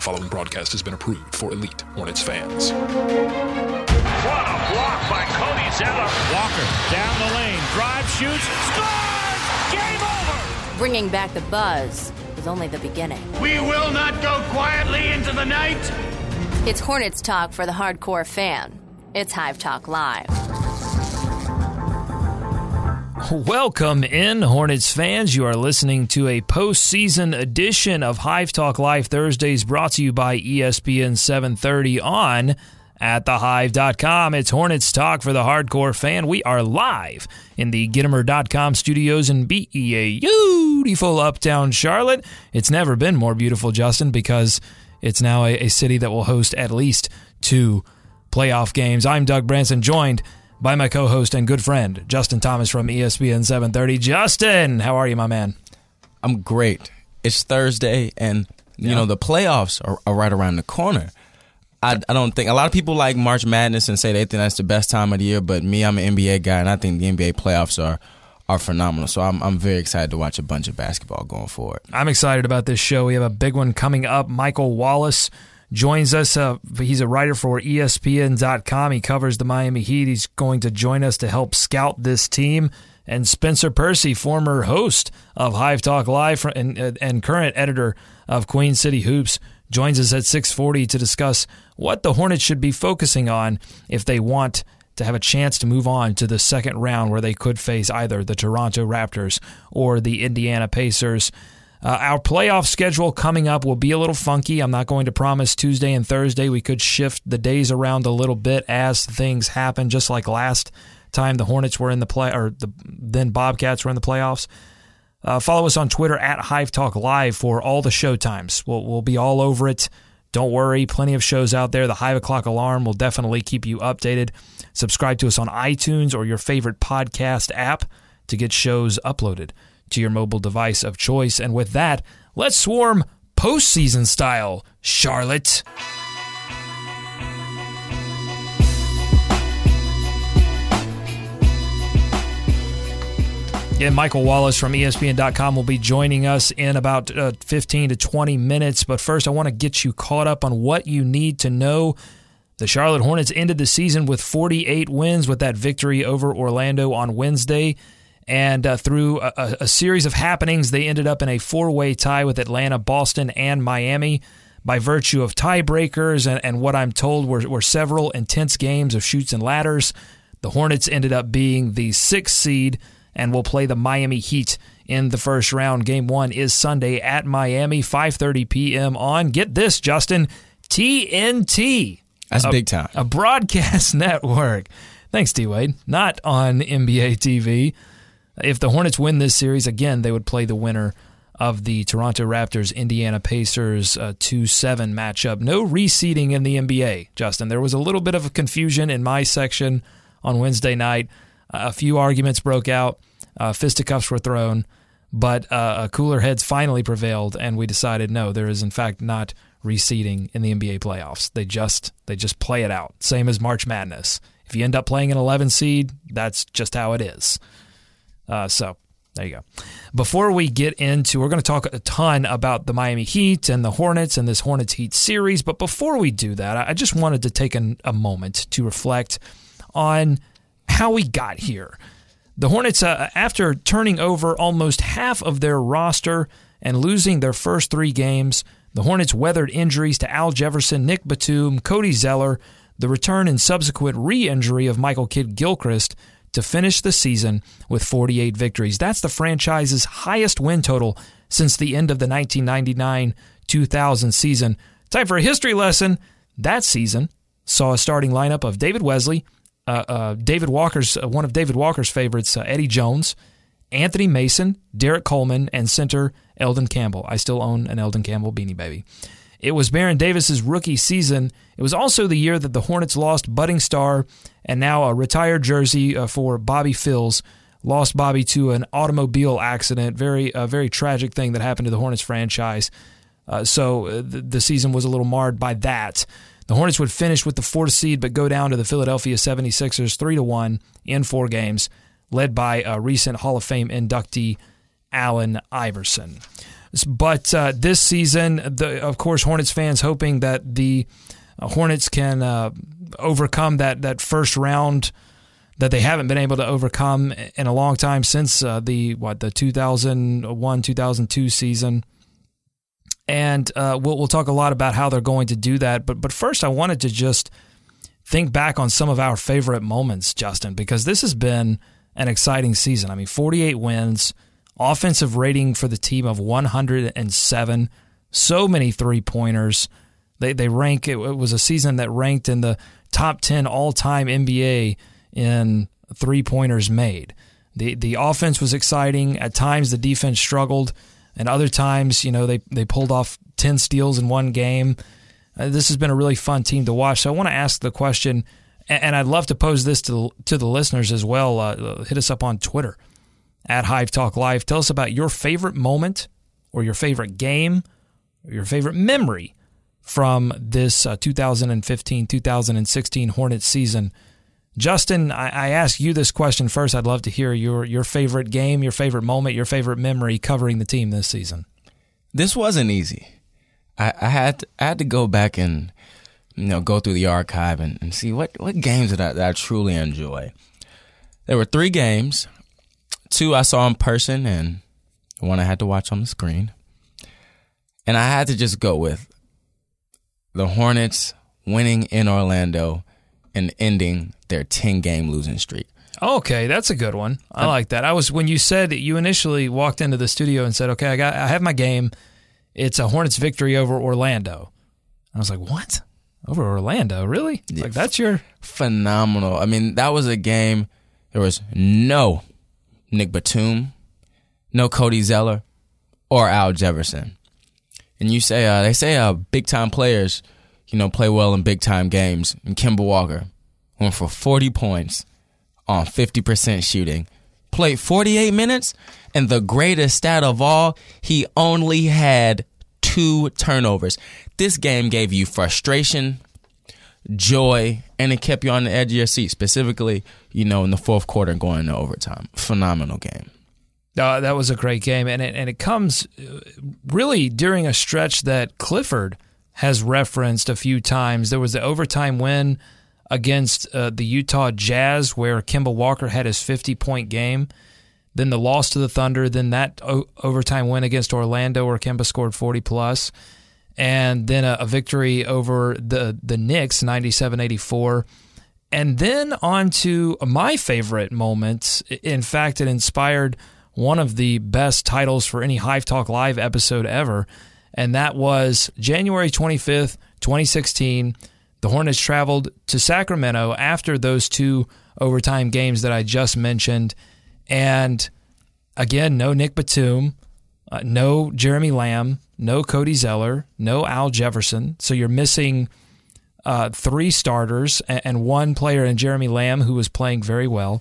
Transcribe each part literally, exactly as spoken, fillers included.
following broadcast has been approved for elite Hornets fans. What a block by Cody Zeller. Walker down the lane, drive, shoots, scores! Game over! Bringing back the buzz was only the beginning. We will not go quietly into the night. It's Hornets talk for the hardcore fan. It's Hive Talk Live. Welcome in, Hornets fans. You are listening to a postseason edition of Hive Talk Live Thursdays, brought to you by E S P N seven thirty on at the hive dot com. It's Hornets talk for the hardcore fan. We are live in the Gittimer dot com studios in B E A beautiful uptown Charlotte. It's never been more beautiful, Justin, because it's now a, a city that will host at least two playoff games. I'm Doug Branson, joined by my co-host and good friend, Justin Thomas from E S P N seven thirty. Justin, how are you, my man? I'm great. It's Thursday, and, you yeah. know, the playoffs are, are right around the corner. I, I don't think – a lot of people like March Madness and say they think that's the best time of the year, but me, I'm an N B A guy, and I think the N B A playoffs are are phenomenal. So I'm I'm very excited to watch a bunch of basketball going forward. I'm excited about this show. We have a big one coming up. Michael Wallace joins us. Uh, he's a writer for E S P N dot com. He covers the Miami Heat. He's going to join us to help scout this team. And Spencer Percy, former host of Hive Talk Live and, and current editor of Queen City Hoops, joins us at six forty to discuss what the Hornets should be focusing on if they want to have a chance to move on to the second round, where they could face either the Toronto Raptors or the Indiana Pacers. Uh, our playoff schedule coming up will be a little funky. I'm not going to promise Tuesday and Thursday. We could shift the days around a little bit as things happen, just like last time the Hornets were in the play, or the then Bobcats were in the playoffs. Uh, follow us on Twitter at Hive Talk Live for all the show times. We'll, we'll be all over it. Don't worry, plenty of shows out there. The Hive O'Clock Alarm will definitely keep you updated. Subscribe to us on iTunes or your favorite podcast app to get shows uploaded to your mobile device of choice. And with that, let's swarm postseason style, Charlotte. Yeah, Michael Wallace from E S P N dot com will be joining us in about uh, fifteen to twenty minutes. But first, I want to get you caught up on what you need to know. The Charlotte Hornets ended the season with forty-eight wins with that victory over Orlando on Wednesday. And uh, through a, a series of happenings, they ended up in a four-way tie with Atlanta, Boston, and Miami by virtue of tiebreakers and, and what I'm told were, were several intense games of shoots and ladders. The Hornets ended up being the sixth seed and will play the Miami Heat in the first round. Game one is Sunday at Miami, five thirty p.m. on, get this, Justin, T N T. That's a, big time. A broadcast network. Thanks, D-Wade. Not on N B A T V. If the Hornets win this series, again, they would play the winner of the Toronto Raptors, Indiana Pacers uh, two seven matchup. No reseeding in the N B A, Justin. There was a little bit of confusion in my section on Wednesday night. Uh, a few arguments broke out. Uh, fisticuffs were thrown. But uh, cooler heads finally prevailed, and we decided, no, there is, in fact, not reseeding in the N B A playoffs. They just they just play it out, same as March Madness. If you end up playing an eleven seed, that's just how it is. Uh, so there you go. Before we get into, we're going to talk a ton about the Miami Heat and the Hornets and this Hornets Heat series. But before we do that, I just wanted to take an, a moment to reflect on how we got here. The Hornets, uh, after turning over almost half of their roster and losing their first three games, the Hornets weathered injuries to Al Jefferson, Nick Batum, Cody Zeller, the return and subsequent re-injury of Michael Kidd-Gilchrist, to finish the season with forty-eight victories. That's the franchise's highest win total since the end of the nineteen ninety-nine two thousand season. Time for a history lesson. That season saw a starting lineup of David Wesley, uh, uh, David Walker's uh, one of David Walker's favorites, uh, Eddie Jones, Anthony Mason, Derek Coleman, and center Eldon Campbell. I still own an Eldon Campbell Beanie Baby. It was Baron Davis's rookie season. It was also the year that the Hornets lost budding star and now a retired jersey uh, for Bobby Phills. Lost Bobby to an automobile accident. Very, a very tragic thing that happened to the Hornets franchise. Uh, so uh, the, the season was a little marred by that. The Hornets would finish with the fourth seed, but go down to the Philadelphia seventy-sixers three to one in four games, led by a recent Hall of Fame inductee Allen Iverson. But uh, this season, the, of course, Hornets fans hoping that the uh, Hornets can uh, overcome that, that first round that they haven't been able to overcome in a long time since uh, the what the two thousand one two thousand two season. And uh, we'll we'll talk a lot about how they're going to do that. But but first, I wanted to just think back on some of our favorite moments, Justin, because this has been an exciting season. I mean, forty-eight wins, offensive rating for the team of one hundred seven, so many three-pointers. They they rank. It was a season that ranked in the top ten all-time N B A in three-pointers made. The the offense was exciting. At times, the defense struggled, and other times, you know, they they pulled off ten steals in one game. Uh, this has been a really fun team to watch. So I want to ask the question, and, and I'd love to pose this to to the listeners as well. Uh, hit us up on Twitter at Hive Talk Live. Tell us about your favorite moment, or your favorite game, or your favorite memory from this uh, two thousand fifteen two thousand sixteen Hornets season. Justin, I, I ask you this question first. I'd love to hear your your favorite game, your favorite moment, your favorite memory covering the team this season. This wasn't easy. I, I had to, I had to go back and you know go through the archive and, and see what, what games did I, that I truly enjoy. There were three games. Two I saw in person, and one I had to watch on the screen. And I had to just go with the Hornets winning in Orlando and ending their ten-game losing streak. Okay, that's a good one. I like that. I was when you said you initially walked into the studio and said, "Okay, I got, I have my game. It's a Hornets victory over Orlando." I was like, "What? Over Orlando? Really? Yeah. Like that's your phenomenal." I mean, that was a game. There was no Nick Batum, no Cody Zeller, or Al Jefferson. And you say uh, they say uh, big time players, you know, play well in big time games. And Kemba Walker went for forty points on fifty percent shooting, played forty-eight minutes, and the greatest stat of all, he only had two turnovers. This game gave you frustration, joy, and it kept you on the edge of your seat, specifically, you know, in the fourth quarter and going into overtime. Phenomenal game. Uh, that was a great game, and it, and it comes really during a stretch that Clifford has referenced a few times. There was the overtime win against uh, the Utah Jazz where Kemba Walker had his fifty-point game, then the loss to the Thunder, then that o- overtime win against Orlando where Kemba scored forty-plus, and then a, a victory over the, the Knicks, ninety-seven eighty-four. And then on to my favorite moment. In fact, it inspired one of the best titles for any Hive Talk Live episode ever, and that was January twenty-fifth, twenty sixteen. The Hornets traveled to Sacramento after those two overtime games that I just mentioned, and again, no Nick Batum, uh, no Jeremy Lamb, no Cody Zeller, no Al Jefferson, so you're missing uh, three starters and, and one player in Jeremy Lamb who was playing very well.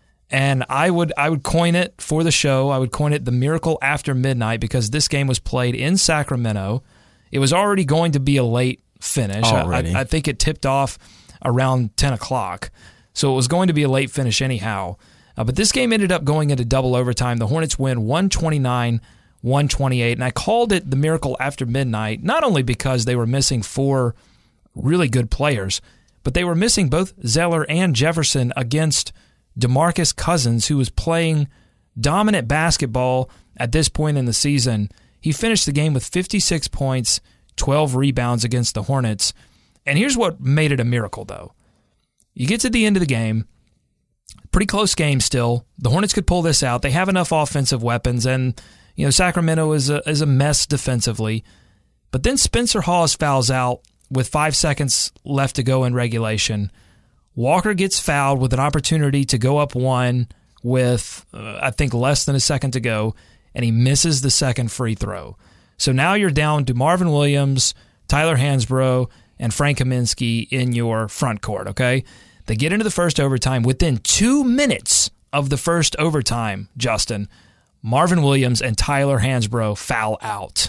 And I would I would coin it for the show. I would coin it the Miracle After Midnight because this game was played in Sacramento. It was already going to be a late finish. I, I think it tipped off around ten o'clock, so it was going to be a late finish anyhow. Uh, but this game ended up going into double overtime. The Hornets win one twenty-nine one twenty-eight, and I called it the Miracle After Midnight, not only because they were missing four really good players, but they were missing both Zeller and Jefferson against DeMarcus Cousins, who was playing dominant basketball at this point in the season. He finished the game with fifty-six points, twelve rebounds against the Hornets. And here's what made it a miracle, though. You get to the end of the game, pretty close game still. The Hornets could pull this out. They have enough offensive weapons, and you know Sacramento is a, is a mess defensively. But then Spencer Hawes fouls out with five seconds left to go in regulation. Walker gets fouled with an opportunity to go up one with, uh, I think, less than a second to go, and he misses the second free throw. So now you're down to Marvin Williams, Tyler Hansbrough, and Frank Kaminsky in your front court, okay? They get into the first overtime. Within two minutes of the first overtime, Justin, Marvin Williams and Tyler Hansbrough foul out.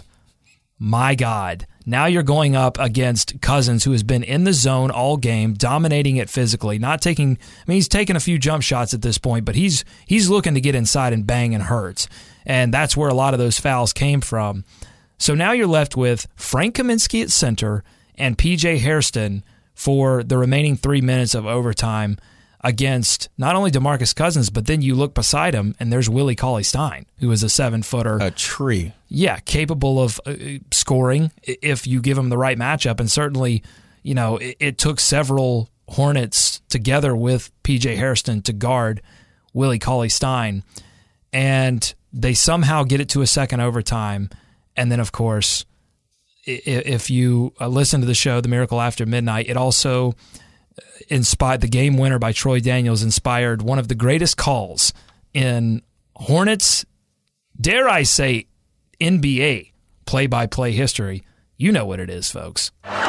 My God. Now you're going up against Cousins, who has been in the zone all game, dominating it physically, not taking, I mean, he's taken a few jump shots at this point, but he's he's looking to get inside and bang and hurts. And that's where a lot of those fouls came from. So now you're left with Frank Kaminsky at center and P J Hairston for the remaining three minutes of overtime against not only DeMarcus Cousins, but then you look beside him and there's Willie Cauley-Stein, who is a seven-footer. A tree. Yeah, capable of uh, scoring if you give him the right matchup. And certainly, you know, it, it took several Hornets together with P J Hairston to guard Willie Cauley-Stein. And they somehow get it to a second overtime. And then, of course, if you listen to the show, The Miracle After Midnight, it also inspired the game winner by Troy Daniels, inspired one of the greatest calls in Hornets, dare I say, N B A play-by-play history. You know what it is, folks.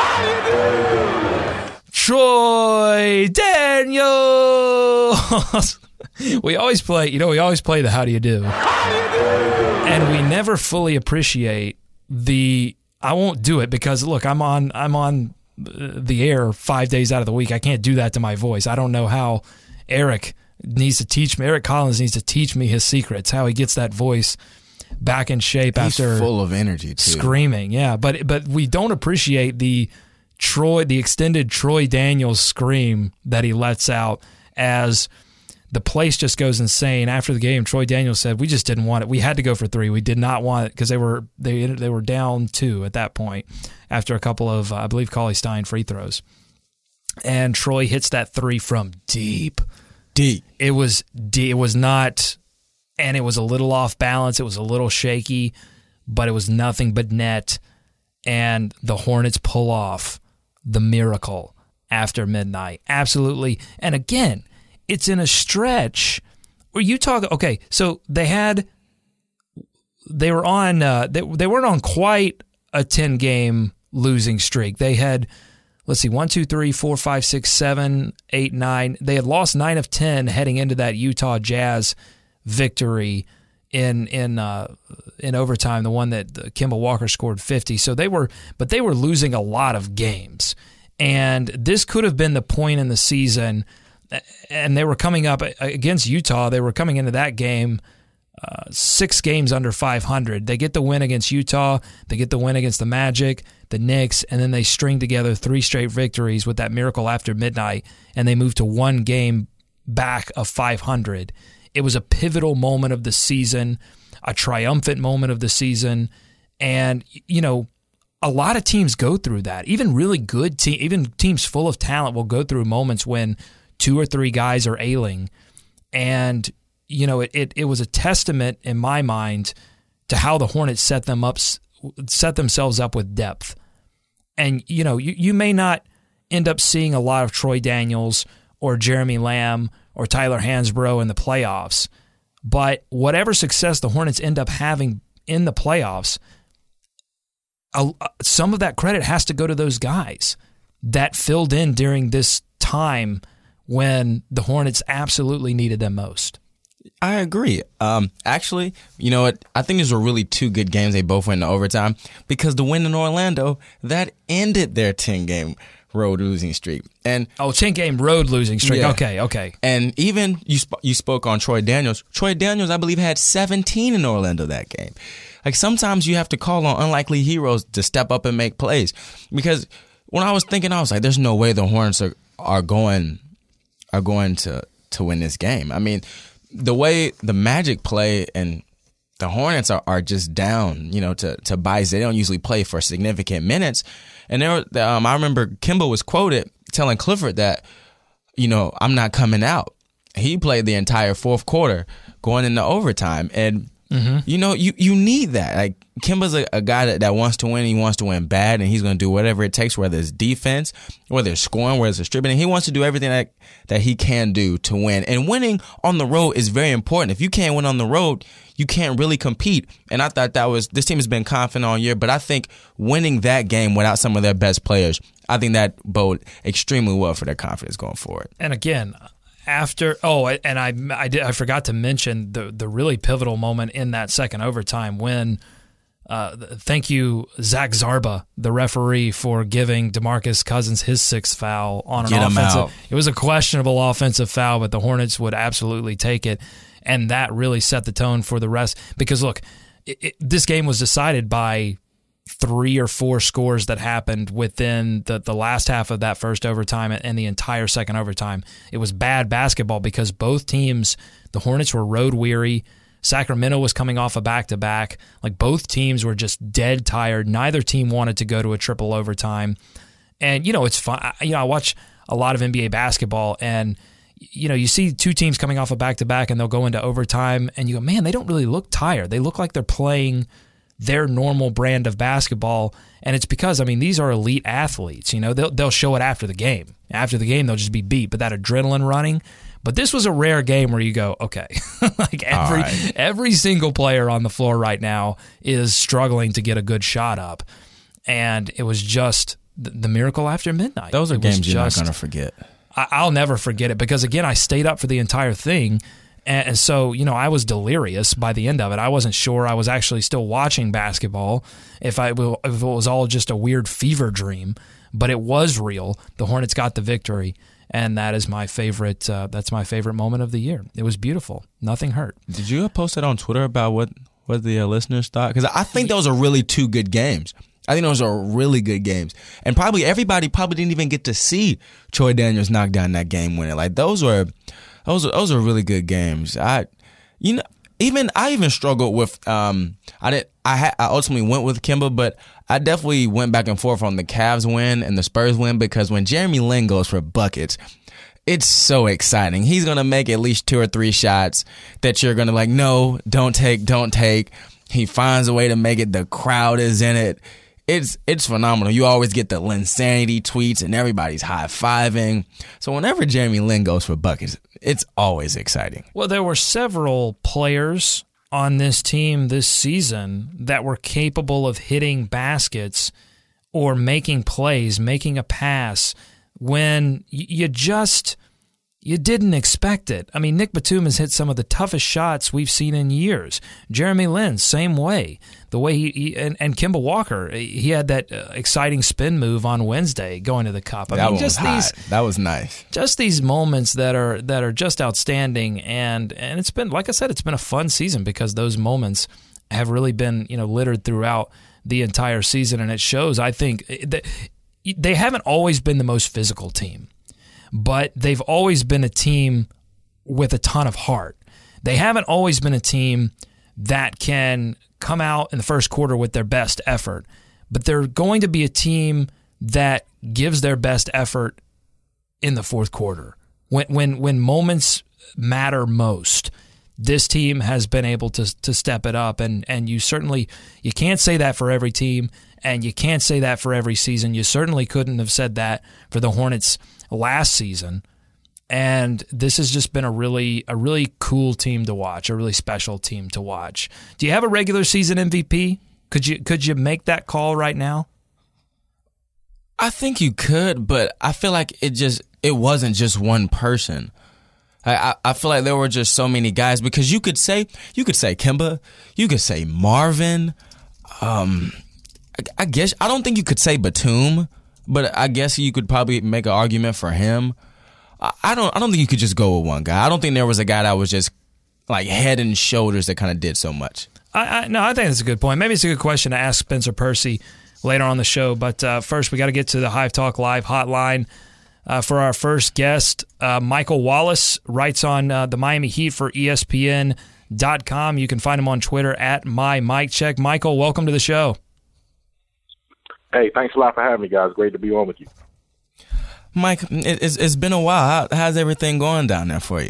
Troy Daniels. We always play, you know, we always play the how do you do. And we never fully appreciate the, I won't do it because look, I'm on I'm on the air five days out of the week. I can't do that to my voice. I don't know how Eric needs to teach me, Eric Collins needs to teach me his secrets, how he gets that voice back in shape. He's after full of energy too. Screaming, yeah. But but we don't appreciate the Troy, the extended Troy Daniels scream that he lets out as the place just goes insane. After the game, Troy Daniels said, "We just didn't want it. We had to go for three. We did not want it because they were they they were down two at that point after a couple of uh, I believe Cauley-Stein free throws." And Troy hits that three from deep, deep. It was deep. It was not, and it was a little off balance. It was a little shaky, but it was nothing but net. And the Hornets pull off the miracle after midnight. Absolutely. And again, it's in a stretch where you talk, okay, so they had, they were on, uh, they, they weren't on quite a ten-game losing streak. They had, let's see, one, two, three, four, five, six, seven, eight, nine. They had lost nine of ten heading into that Utah Jazz victory in in uh, in overtime, the one that Kemba Walker scored fifty. So they were, but they were losing a lot of games. And this could have been the point in the season, and they were coming up against Utah. They were coming into that game uh, six games under five hundred. They get the win against Utah. They get the win against the Magic, the Knicks, and then they string together three straight victories with that miracle after midnight, and they move to one game back of five hundred. It was a pivotal moment of the season, a triumphant moment of the season, and, you know, a lot of teams go through that. Even really good teams, even teams full of talent will go through moments when two or three guys are ailing. And, you know, it, it, it was a testament in my mind to how the Hornets set them up, set themselves up with depth. And, you know, you, you may not end up seeing a lot of Troy Daniels or Jeremy Lamb or Tyler Hansbrough in the playoffs, but whatever success the Hornets end up having in the playoffs, uh, some of that credit has to go to those guys that filled in during this time when the Hornets absolutely needed them most. I agree. Um, actually, you know what? I think these were really two good games. They both went into overtime because the win in Orlando, that ended their ten-game road losing streak. And oh, ten-game road losing streak. Yeah. Okay, okay. And even you sp- you spoke on Troy Daniels. Troy Daniels, I believe, had seventeen in Orlando that game. Like, sometimes you have to call on unlikely heroes to step up and make plays. Because when I was thinking, I was like, there's no way the Hornets are, are going are going to, to win this game. I mean, the way the Magic play and the Hornets are, are just down, you know, to, to Bice. They don't usually play for significant minutes. And there, um, I remember Kemba was quoted telling Clifford that, you know, I'm not coming out. He played the entire fourth quarter going into overtime. And, mm-hmm. you know, you, you need that. Like, Kemba's a, a guy that, that wants to win. He wants to win bad, and he's going to do whatever it takes, whether it's defense, whether it's scoring, whether it's distributing. He wants to do everything that, that he can do to win. And winning on the road is very important. If you can't win on the road, you can't really compete. And I thought that was, this team has been confident all year, but I think winning that game without some of their best players, I think that bode extremely well for their confidence going forward. And again, after, oh, and I I, did, I forgot to mention the, the really pivotal moment in that second overtime when, uh, thank you, Zach Zarba, the referee, for giving DeMarcus Cousins his sixth foul on an Get him offensive. out. It was a questionable offensive foul, but the Hornets would absolutely take it. and that really set the tone for the rest. Because, look, it, it, this game was decided by three or four scores that happened within the, the last half of that first overtime and the entire second overtime. It was bad basketball because both teams, the Hornets were road weary. Sacramento was coming off a back-to-back. Like, both teams were just dead tired. Neither team wanted to go to a triple overtime. And, you know, it's fun. You know, I watch a lot of N B A basketball, and, you know, you see two teams coming off a back-to-back, and they'll go into overtime, and you go, man, they don't really look tired. They look like they're playing their normal brand of basketball, and it's because, I mean, these are elite athletes. You know, they'll they'll show it after the game. After the game, they'll just be beat, but that adrenaline running. But this was a rare game where you go, okay, like every right. every single player on the floor right now is struggling to get a good shot up, and it was just the, the miracle after midnight. Those are it games you're just, not going to forget. I, I'll never forget it because, again, I stayed up for the entire thing. And so, you know, I was delirious by the end of it. I wasn't sure I was actually still watching basketball, if I if it was all just a weird fever dream. But it was real. The Hornets got the victory, and that is my favorite. Uh, that's my favorite moment of the year. It was beautiful. Nothing hurt. Did you post it on Twitter about what what the uh, listeners thought? Because I think those are really two good games. I think those are really good games, and probably everybody probably didn't even get to see Troy Daniels knock down that game winner. Like those were. Those are, those are really good games. I, you know, even I even struggled with. Um, I did. I had. I ultimately went with Kemba, but I definitely went back and forth on the Cavs win and the Spurs win because when Jeremy Lin goes for buckets, it's so exciting. He's gonna make at least two or three shots that you're gonna like. No, don't take, don't take. He finds a way to make it. The crowd is in it. It's it's phenomenal. You always get the Linsanity tweets and everybody's high-fiving. So whenever Jeremy Lin goes for buckets, it's always exciting. Well, there were several players on this team this season that were capable of hitting baskets or making plays, making a pass when you just you didn't expect it. I mean, Nick Batum has hit some of the toughest shots we've seen in years. Jeremy Lin, same way. The way he, he and, and Kemba Walker, he had that uh, exciting spin move on Wednesday going to the cup. I that mean, one just was these hot. That was nice. Just these moments that are that are just outstanding, and and it's been, like I said, it's been a fun season because those moments have really been, you know, littered throughout the entire season, and it shows. I think that they haven't always been the most physical team, but they've always been a team with a ton of heart. They haven't always been a team that can come out in the first quarter with their best effort, but they're going to be a team that gives their best effort in the fourth quarter. When when when moments matter most, this team has been able to to step it up, and and you certainly you can't say that for every team, and you can't say that for every season. You certainly couldn't have said that for the Hornets last season. And this has just been a really a really cool team to watch, a really special team to watch. Do you have a regular season M V P? Could you could you make that call right now? I think you could, but I feel like it just it wasn't just one person. I, I, I feel like there were just so many guys because you could say you could say Kemba, you could say Marvin. Um, I, I guess I don't think you could say Batum, but I guess you could probably make an argument for him. I don't I don't think you could just go with one guy. I don't think there was a guy that was just like head and shoulders that kind of did so much. I, I No, I think that's a good point. Maybe it's a good question to ask Spencer Percy later on the show. But uh, first, we got to get to the Hive Talk Live hotline uh, for our first guest. Uh, Michael Wallace writes on uh, the Miami Heat for E S P N dot com. You can find him on Twitter at MyMikeCheck. Michael, welcome to the show. Hey, thanks a lot for having me, guys. Great to be on with you. Mike, it's, it's been a while. How, how's everything going down there for you?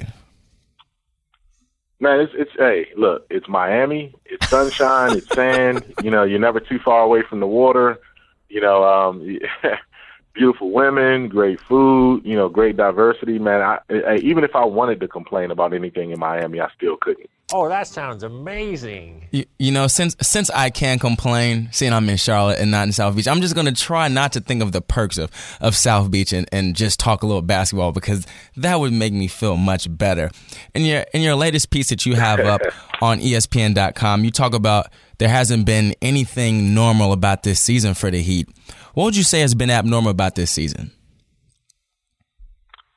Man, it's, it's hey, look, it's Miami. It's sunshine. It's sand. You know, you're never too far away from the water. You know, um, beautiful women, great food, you know, great diversity. Man, I, I, even if I wanted to complain about anything in Miami, I still couldn't. Oh, that sounds amazing. You, you know, since since I can complain, seeing I'm in Charlotte and not in South Beach, I'm just going to try not to think of the perks of, of South Beach and, and just talk a little basketball because that would make me feel much better. In your in your latest piece that you have up on E S P N dot com, you talk about there hasn't been anything normal about this season for the Heat. What would you say has been abnormal about this season?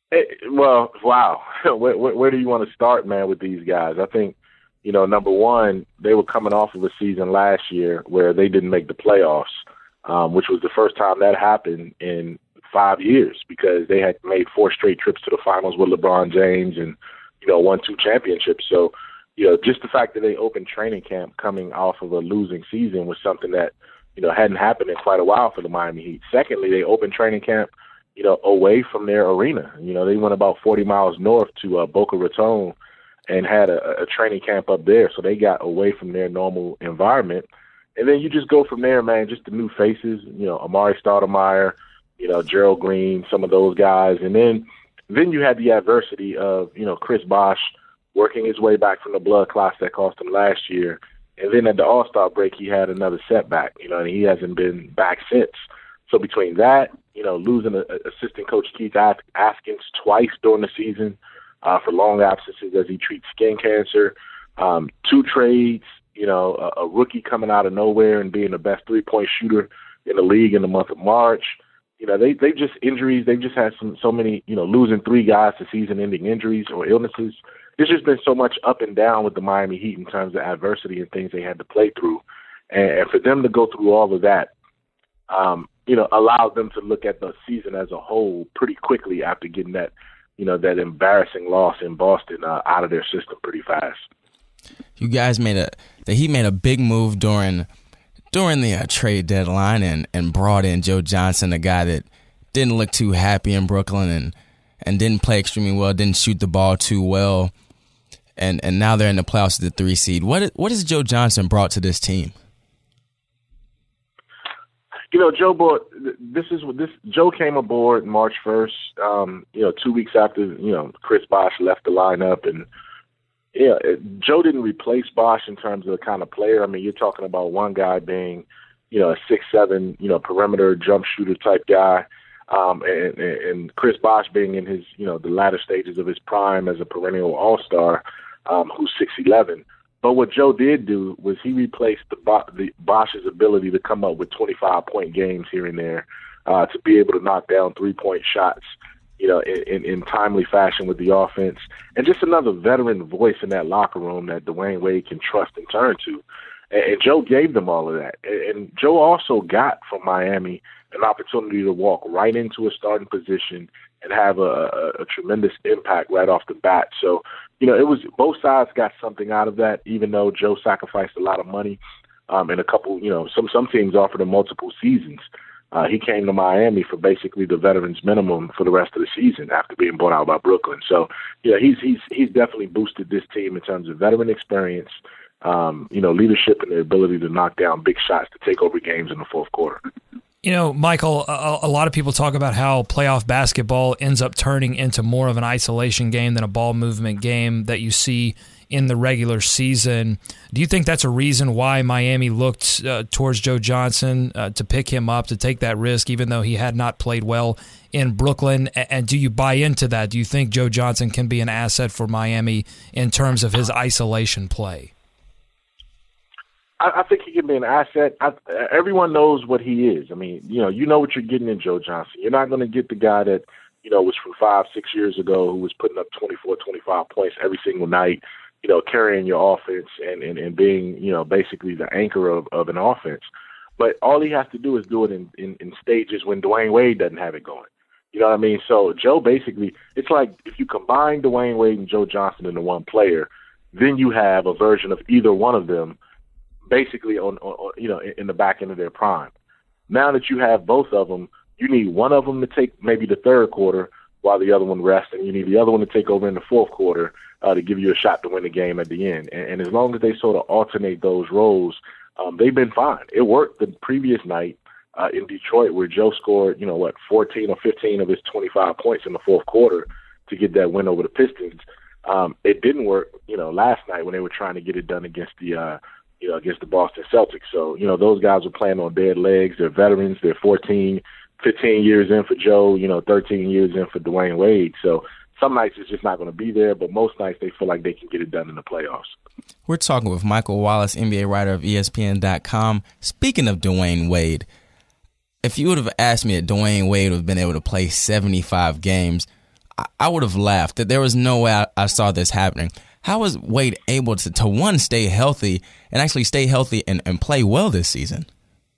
It, well, wow. where, where, where do you want to start, man, with these guys? I think, you know, number one, they were coming off of a season last year where they didn't make the playoffs, um, which was the first time that happened in five years because they had made four straight trips to the finals with LeBron James and, you know, won two championships. So, you know, just the fact that they opened training camp coming off of a losing season was something that, you know, hadn't happened in quite a while for the Miami Heat. Secondly, they opened training camp, you know, away from their arena. You know, they went about forty miles north to uh, Boca Raton and had a, a training camp up there. So they got away from their normal environment. And then you just go from there, man, just the new faces, you know, Amari Stoudemire, you know, Gerald Green, some of those guys. And then then you had the adversity of, you know, Chris Bosh working his way back from the blood clots that cost him last year. And then at the All-Star break, he had another setback, you know, and he hasn't been back since. So between that, you know, losing a, a assistant coach Keith Askins twice during the season uh, for long absences as he treats skin cancer, um, two trades, you know, a, a rookie coming out of nowhere and being the best three-point shooter in the league in the month of March. You know, they they just injuries. They've just had some so many, you know, losing three guys to season-ending injuries or illnesses. There's just been so much up and down with the Miami Heat in terms of adversity and things they had to play through. And, and for them to go through all of that, um, you know, allowed them to look at the season as a whole pretty quickly after getting that, you know, that embarrassing loss in Boston uh, out of their system pretty fast. You guys made a the Heat made a big move during during the uh, trade deadline and, and brought in Joe Johnson, a guy that didn't look too happy in Brooklyn and and didn't play extremely well, didn't shoot the ball too well. And and now they're in the playoffs as the three seed. What what has Joe Johnson brought to this team? You know, Joe brought this is what this Joe came aboard March first. Um, you know, two weeks after you know Chris Bosh left the lineup, and yeah, it, Joe didn't replace Bosh in terms of the kind of player. I mean, you're talking about one guy being, you know, a six seven, you know, perimeter jump shooter type guy. Um, and, and Chris Bosh being in his, you know, the latter stages of his prime as a perennial all-star, um, who's six eleven. But what Joe did do was he replaced the, the Bosh's ability to come up with twenty-five point games here and there, uh, to be able to knock down three-point shots, you know, in, in, in timely fashion with the offense, and just another veteran voice in that locker room that Dwayne Wade can trust and turn to. And, and Joe gave them all of that. And, and Joe also got from Miami an opportunity to walk right into a starting position and have a, a, a tremendous impact right off the bat. So, you know, it was both sides got something out of that, even though Joe sacrificed a lot of money um, and a couple, you know, some, some teams offered him multiple seasons. Uh, he came to Miami for basically the veterans minimum for the rest of the season after being bought out by Brooklyn. So, you know, he's, he's, he's definitely boosted this team in terms of veteran experience, um, you know, leadership and the ability to knock down big shots to take over games in the fourth quarter. You know, Michael, a, a lot of people talk about how playoff basketball ends up turning into more of an isolation game than a ball movement game that you see in the regular season. Do you think that's a reason why Miami looked uh, towards Joe Johnson uh, to pick him up, to take that risk, even though he had not played well in Brooklyn? And do you buy into that? Do you think Joe Johnson can be an asset for Miami in terms of his isolation play? I, I think he can be an asset. I, everyone knows what he is. I mean, you know, you know what you're getting in Joe Johnson. You're not going to get the guy that, you know, was from five, six years ago who was putting up twenty-four, twenty-five points every single night, you know, carrying your offense and, and, and being, you know, basically the anchor of, of an offense. But all he has to do is do it in, in, in stages when Dwayne Wade doesn't have it going. You know what I mean? So Joe basically, it's like if you combine Dwayne Wade and Joe Johnson into one player, then you have a version of either one of them basically on, on, you know, in the back end of their prime. Now that you have both of them, you need one of them to take maybe the third quarter while the other one rests, and you need the other one to take over in the fourth quarter uh, to give you a shot to win the game at the end. And, and as long as they sort of alternate those roles, um, they've been fine. It worked the previous night uh, in Detroit where Joe scored, you know, what, fourteen or fifteen of his twenty-five points in the fourth quarter to get that win over the Pistons. Um, it didn't work, you know, last night when they were trying to get it done against the uh, – you know, against the Boston Celtics. So, you know, those guys were playing on dead legs. They're veterans. They're fourteen, fifteen years in for Joe, you know, thirteen years in for Dwayne Wade. So some nights it's just not going to be there, but most nights they feel like they can get it done in the playoffs. We're talking with Michael Wallace, N B A writer of E S P N dot com. Speaking of Dwayne Wade, if you would have asked me that Dwayne Wade would have been able to play seventy-five games, I, I would have laughed. That there was no way I, I saw this happening. How was Wade able to, to one, stay healthy and actually stay healthy and, and play well this season?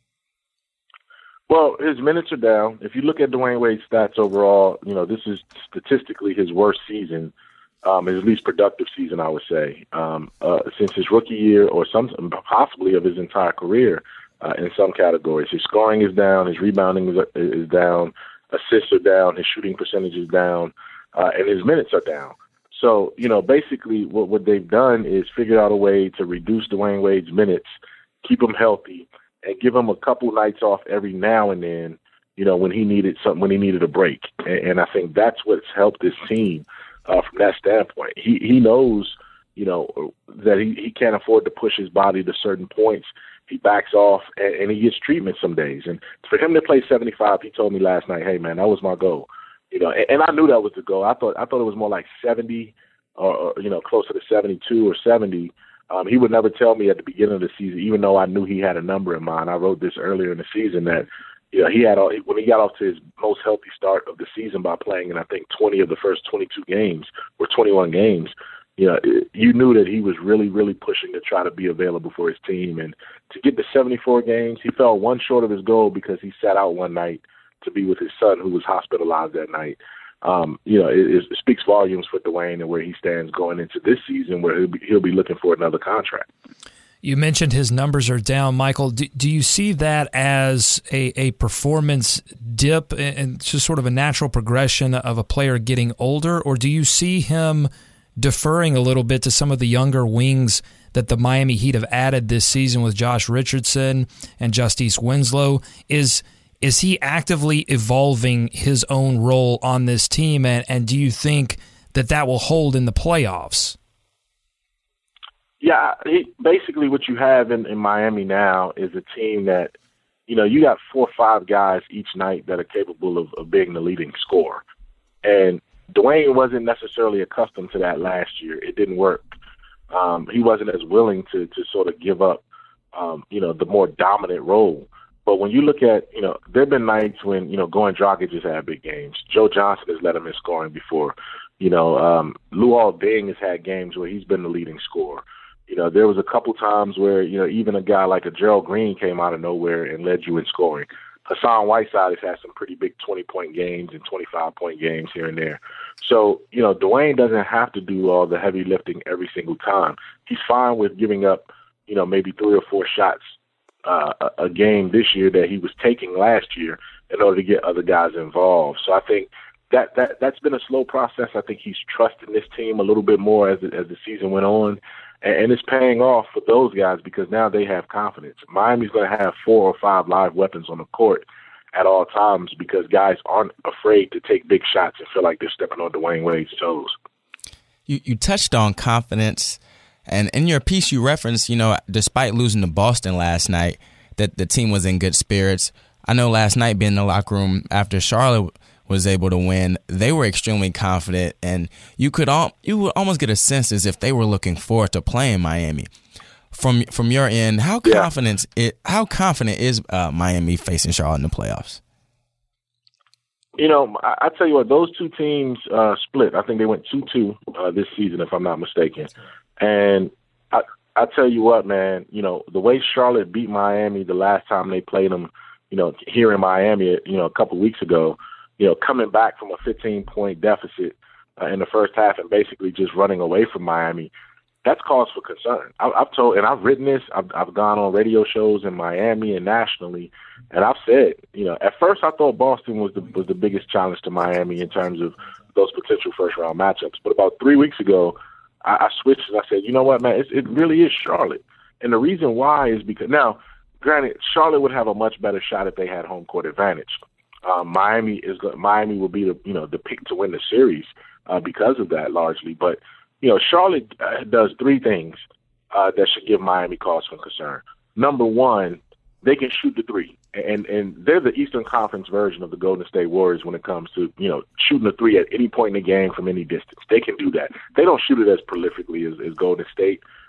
Well, his minutes are down. If you look at Dwayne Wade's stats overall, you know, this is statistically his worst season, um, his least productive season, I would say, um, uh, since his rookie year or some possibly of his entire career uh, in some categories. His scoring is down, his rebounding is, is down, assists are down, his shooting percentage is down, uh, and his minutes are down. So, you know, basically what, what they've done is figure out a way to reduce Dwayne Wade's minutes, keep him healthy, and give him a couple nights off every now and then, you know, when he needed something, when he needed a break. And, and I think that's what's helped this team uh, from that standpoint. He he knows, you know, that he, he can't afford to push his body to certain points. He backs off, and, and he gets treatment some days. And for him to play seventy-five, he told me last night, hey, man, that was my goal. You know, and, and I knew that was the goal. I thought I thought it was more like seventy or, or you know, closer to seventy-two or seventy. Um, he would never tell me at the beginning of the season, even though I knew he had a number in mind. I wrote this earlier in the season that, you know, he had all, when he got off to his most healthy start of the season by playing in, I think, twenty of the first twenty-two games or twenty-one games, you know, it, you knew that he was really, really pushing to try to be available for his team. And to get to seventy-four games, he fell one short of his goal because he sat out one night to be with his son, who was hospitalized that night. Um, you know, it, it speaks volumes for Dwayne and where he stands going into this season, where he'll be, he'll be looking for another contract. You mentioned his numbers are down, Michael. Do, do you see that as a, a performance dip and just sort of a natural progression of a player getting older, or do you see him deferring a little bit to some of the younger wings that the Miami Heat have added this season with Josh Richardson and Justice Winslow? Is Is he actively evolving his own role on this team, and, and do you think that that will hold in the playoffs? Yeah, he, basically what you have in, in Miami now is a team that, you know, you got four or five guys each night that are capable of, of being the leading scorer. And Dwayne wasn't necessarily accustomed to that last year. It didn't work. Um, he wasn't as willing to, to sort of give up, um, you know, the more dominant role. But when you look at, you know, there have been nights when, you know, Goran Dragic has had big games. Joe Johnson has led him in scoring before. You know, um, Luol Deng has had games where he's been the leading scorer. You know, there was a couple times where, you know, even a guy like a Gerald Green came out of nowhere and led you in scoring. Hassan Whiteside has had some pretty big twenty-point games and twenty-five-point games here and there. So, you know, Dwayne doesn't have to do all the heavy lifting every single time. He's fine with giving up, you know, maybe three or four shots Uh, a, a game this year that he was taking last year in order to get other guys involved. So I think that, that, that's been a slow process. I think he's trusting this team a little bit more as the, as the season went on, and, and it's paying off for those guys because now they have confidence. Miami's going to have four or five live weapons on the court at all times because guys aren't afraid to take big shots and feel like they're stepping on Dwayne Wade's toes. You, you touched on confidence. And in your piece, you referenced, you know, despite losing to Boston last night, that the team was in good spirits. I know last night being in the locker room after Charlotte was able to win, they were extremely confident, and you could all, you would almost get a sense as if they were looking forward to playing Miami. From from your end, how yeah. confident it how confident is uh, Miami facing Charlotte in the playoffs? You know, I, I tell you what, those two teams uh, split. I think they went two two uh, this season, if I'm not mistaken. And I, I tell you what, man, you know, the way Charlotte beat Miami the last time they played them, you know, here in Miami, you know, a couple of weeks ago, you know, coming back from a fifteen-point deficit uh, in the first half and basically just running away from Miami, that's cause for concern. I, I've told, and I've written this, I've, I've gone on radio shows in Miami and nationally, and I've said, you know, at first I thought Boston was the was the biggest challenge to Miami in terms of those potential first-round matchups. But about three weeks ago, I switched and I said, you know what, man, it's, it really is Charlotte. And the reason why is because, now, granted, Charlotte would have a much better shot if they had home court advantage. Um, Miami is Miami will be the you know the pick to win the series uh, because of that largely. But you know, Charlotte uh, does three things uh, that should give Miami cause for concern. Number one, they can shoot the three, and and they're the Eastern Conference version of the Golden State Warriors when it comes to you know shooting the three at any point in the game from any distance. They can do that. They don't shoot it as prolifically as, as Golden State,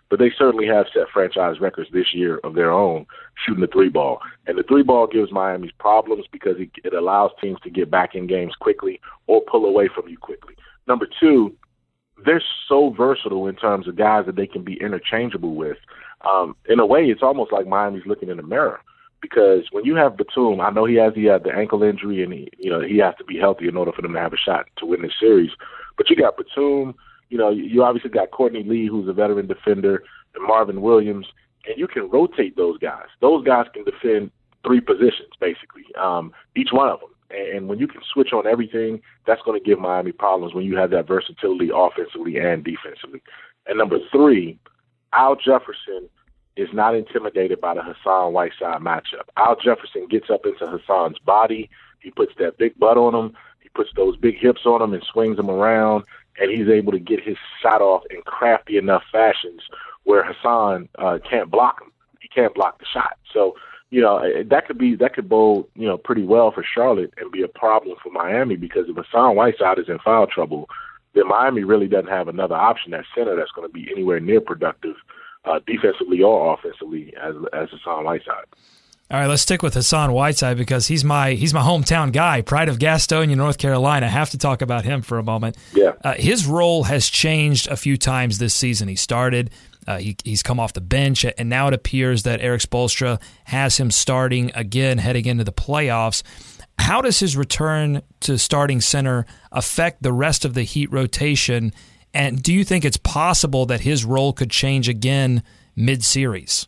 but they certainly have set franchise records this year of their own shooting the three ball. And the three ball gives Miami's problems because it, it allows teams to get back in games quickly or pull away from you quickly. Number two, they're so versatile in terms of guys that they can be interchangeable with. Um, in a way, it's almost like Miami's looking in the mirror, because when you have Batum, I know he has the, uh, the ankle injury, and he, you know, he has to be healthy in order for them to have a shot to win this series. But you got Batum, you know, you obviously got Courtney Lee, who's a veteran defender, and Marvin Williams, and you can rotate those guys. Those guys can defend three positions, basically, um, each one of them. And when you can switch on everything, that's going to give Miami problems when you have that versatility offensively and defensively. And number three, Al Jefferson is not intimidated by the Hassan Whiteside matchup. Al Jefferson gets up into Hassan's body. He puts that big butt on him. He puts those big hips on him and swings him around, and he's able to get his shot off in crafty enough fashions where Hassan uh, can't block him. He can't block the shot. So, you know, that could be that could bowl, you know, pretty well for Charlotte and be a problem for Miami, because if Hassan Whiteside is in foul trouble, then Miami really doesn't have another option at center that's going to be anywhere near productive uh, defensively or offensively as as Hassan Whiteside. All right, let's stick with Hassan Whiteside because he's my he's my hometown guy, pride of Gastonia, North Carolina. I have to talk about him for a moment. Yeah, uh, his role has changed a few times this season. He started. Uh, he, he's come off the bench, and now it appears that Erik Spoelstra has him starting again heading into the playoffs. How does his return to starting center affect the rest of the Heat rotation, and do you think it's possible that his role could change again mid-series?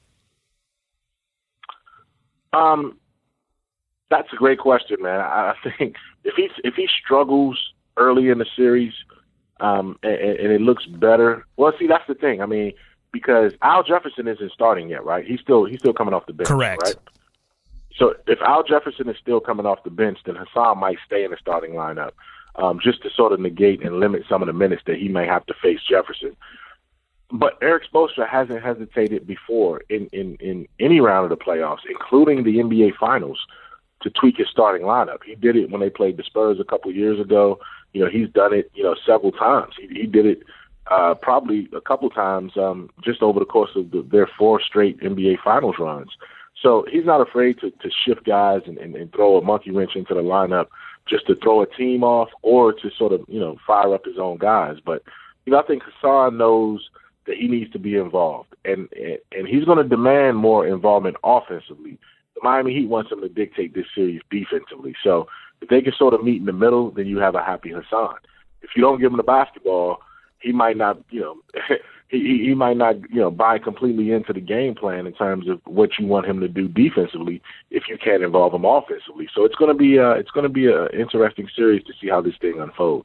Um, that's a great question, man. I think if he if he struggles early in the series, um, and, and it looks better, well, see, that's the thing. I mean, because Al Jefferson isn't starting yet, right? He's still he's still coming off the bench, correct? Right. So if Al Jefferson is still coming off the bench, then Hassan might stay in the starting lineup, um, just to sort of negate and limit some of the minutes that he may have to face Jefferson. But Erik Spoelstra hasn't hesitated before in, in, in any round of the playoffs, including the N B A Finals, to tweak his starting lineup. He did it when they played the Spurs a couple of years ago. You know, he's done it, you know, several times. He, he did it uh, probably a couple times um, just over the course of the, their four straight N B A Finals runs. So he's not afraid to, to shift guys and, and, and throw a monkey wrench into the lineup just to throw a team off or to sort of, you know, fire up his own guys. But, you know, I think Hassan knows that he needs to be involved, and and, and he's going to demand more involvement offensively. The Miami Heat wants him to dictate this series defensively. So if they can sort of meet in the middle, then you have a happy Hassan. If you don't give him the basketball, he might not, you know, he he might not, you know, buy completely into the game plan in terms of what you want him to do defensively if you can't involve him offensively. So it's going to be uh, it's going to be an interesting series to see how this thing unfolds.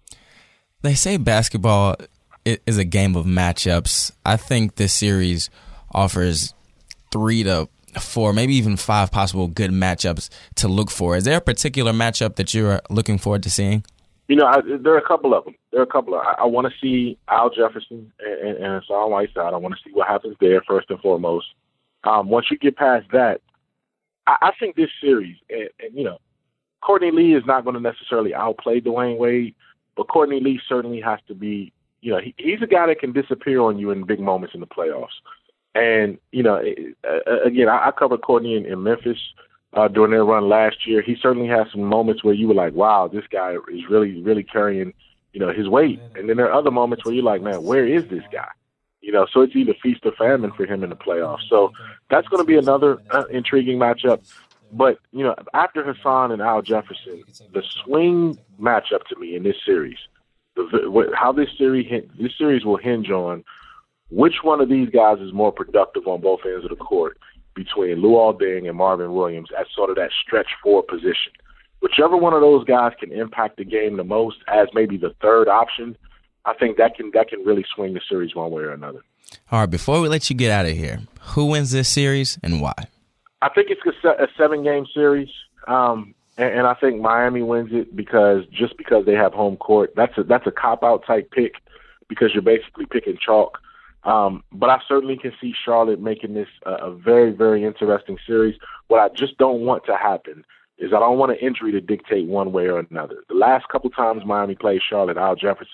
They say basketball is a game of matchups. I think this series offers three to four, maybe even five possible good matchups to look for. Is there a particular matchup that you're looking forward to seeing? You know, I, there are a couple of them. There are a couple of I, I want to see Al Jefferson and, and Hassan Whiteside. I want to see what happens there first and foremost. Um, once you get past that, I, I think this series, and, and you know, Courtney Lee is not going to necessarily outplay Dwayne Wade, but Courtney Lee certainly has to be, you know, he, he's a guy that can disappear on you in big moments in the playoffs. And, you know, uh, again, I, I covered Courtney in, in Memphis uh, during their run last year. He certainly has some moments where you were like, wow, this guy is really, really carrying, you know, his weight. And then there are other moments where you're like, man, where is this guy? You know, so it's either feast or famine for him in the playoffs. So that's going to be another uh, intriguing matchup. But, you know, after Hassan and Al Jefferson, the swing matchup to me in this series, the, how this series this series will hinge on which one of these guys is more productive on both ends of the court between Luol Deng and Marvin Williams at sort of that stretch four position. Whichever one of those guys can impact the game the most as maybe the third option, I think that can that can really swing the series one way or another. All right, before we let you get out of here, who wins this series and why? I think it's a seven-game series. Um, And, and I think Miami wins it because just because they have home court, that's a that's a cop-out type pick because you're basically picking chalk. Um, but I certainly can see Charlotte making this a, a very, very interesting series. What I just don't want to happen is I don't want an injury to dictate one way or another. The last couple times Miami played Charlotte, Al Jefferson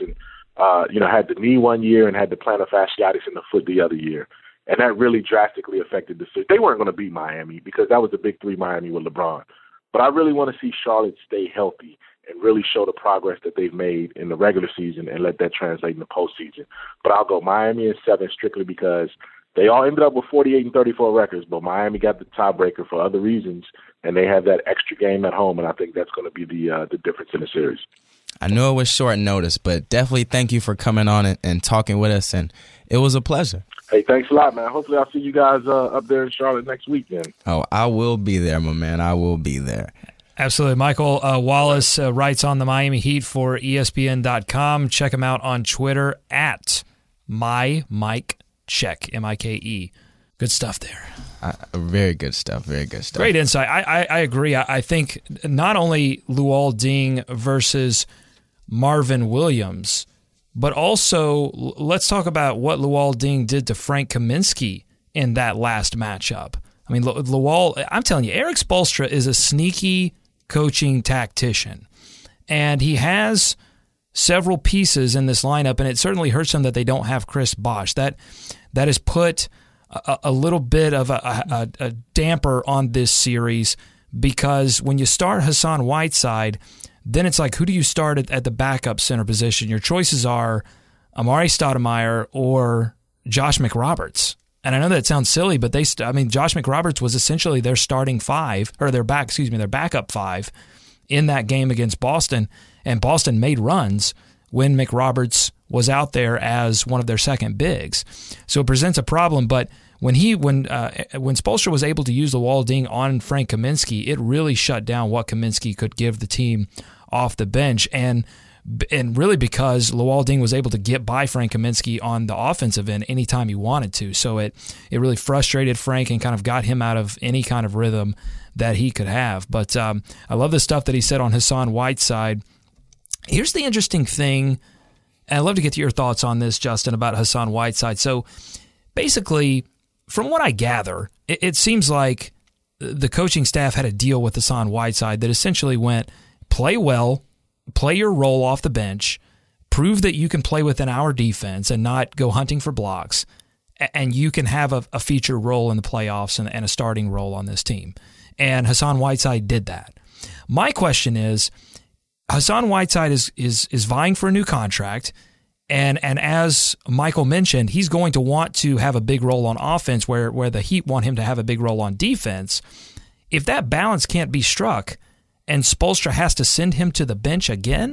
uh, you know, had the knee one year and had the plantar fasciitis in the foot the other year. And that really drastically affected the series. They weren't going to beat Miami because that was the big three Miami with LeBron. But I really want to see Charlotte stay healthy and really show the progress that they've made in the regular season and let that translate in the postseason. But I'll go Miami in seven strictly because they all ended up with forty-eight and thirty-four records, but Miami got the tiebreaker for other reasons, and they have that extra game at home, and I think that's going to be the uh, the difference in the series. I know it was short notice, but definitely thank you for coming on and, and talking with us, and it was a pleasure. Hey, thanks a lot, man. Hopefully I'll see you guys uh, up there in Charlotte next weekend. Oh, I will be there, my man. I will be there. Absolutely. Michael uh, Wallace uh, writes on the Miami Heat for E S P N dot com. Check him out on Twitter at MyMikeCheck, M I K E. Good stuff there. Uh, very good stuff. Very good stuff. Great insight. I, I, I agree. I, I think not only Luol Deng versus Marvin Williams, but also let's talk about what Luol Deng did to Frank Kaminsky in that last matchup. I mean, Luol, I'm telling you, Erik Spoelstra is a sneaky coaching tactician, and he has several pieces in this lineup, and it certainly hurts him that they don't have Chris Bosh. That that has put a, a little bit of a, a, a damper on this series because when you start Hassan Whiteside, then it's like, who do you start at, at the backup center position? Your choices are Amari Stoudemire or Josh McRoberts. And I know that sounds silly, but they, st- I mean, Josh McRoberts was essentially their starting five, or their back, excuse me, their backup five in that game against Boston. And Boston made runs when McRoberts was out there as one of their second bigs. So it presents a problem. But when he, when uh, when Spoelstra was able to use Luol Deng on Frank Kaminsky, it really shut down what Kaminsky could give the team off the bench. And And really because Luol Deng was able to get by Frank Kaminsky on the offensive end anytime he wanted to. So it, it really frustrated Frank and kind of got him out of any kind of rhythm that he could have. But um, I love the stuff that he said on Hassan Whiteside. Here's the interesting thing, and I'd love to get your thoughts on this, Justin, about Hassan Whiteside. So basically, from what I gather, it, it seems like the coaching staff had a deal with Hassan Whiteside that essentially went, play well, play your role off the bench, prove that you can play within our defense and not go hunting for blocks, and you can have a, a featured role in the playoffs and, and a starting role on this team. And Hassan Whiteside did that. My question is, Hassan Whiteside is is is vying for a new contract, and and as Michael mentioned, he's going to want to have a big role on offense where, where the Heat want him to have a big role on defense. If that balance can't be struck, and Spoelstra has to send him to the bench again,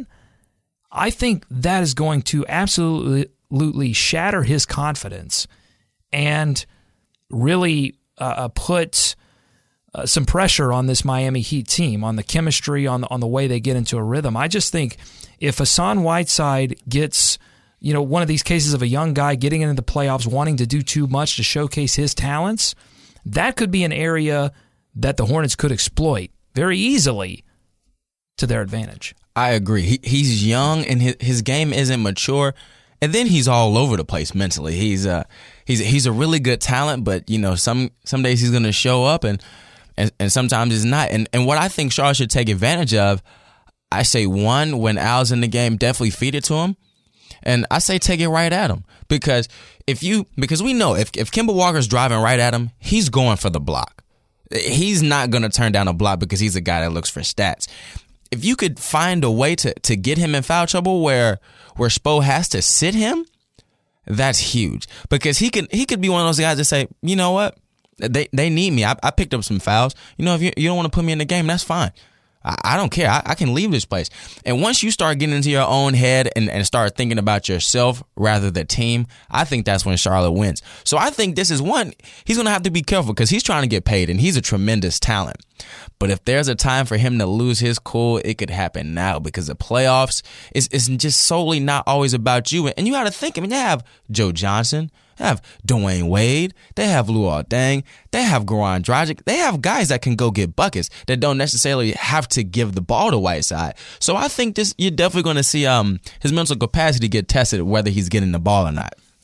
I think that is going to absolutely shatter his confidence and really uh, put uh, some pressure on this Miami Heat team, on the chemistry, on the, on the way they get into a rhythm. I just think if Hassan Whiteside gets, you know, one of these cases of a young guy getting into the playoffs, wanting to do too much to showcase his talents, that could be an area that the Hornets could exploit very easily to their advantage. I agree. He, he's young and his, his game isn't mature, and then he's all over the place mentally. He's a he's he's a really good talent, but you know some some days he's going to show up and, and and sometimes he's not. And and what I think Charlotte should take advantage of, I say one, when Al's in the game, definitely feed it to him, and I say take it right at him because if you because we know if if Kemba Walker's driving right at him, he's going for the block. He's not going to turn down a block because he's a guy that looks for stats. If you could find a way to, to get him in foul trouble where where Spo has to sit him, that's huge. Because he could he could be one of those guys that say, you know what, they they need me. I, I picked up some fouls. You know, if you, you don't want to put me in the game, that's fine. I, I don't care. I, I can leave this place. And once you start getting into your own head and, and start thinking about yourself rather than the team, I think that's when Charlotte wins. So I think this is one, he's going to have to be careful because he's trying to get paid and he's a tremendous talent. But if there's a time for him to lose his cool, it could happen now because the playoffs is, is just solely not always about you. And you got to think, I mean, they have Joe Johnson, they have Dwayne Wade, they have Luol Deng, they have Goran Dragic. They have guys that can go get buckets that don't necessarily have to give the ball to Whiteside. So I think this you're definitely going to see um his mental capacity get tested whether he's getting the ball or not.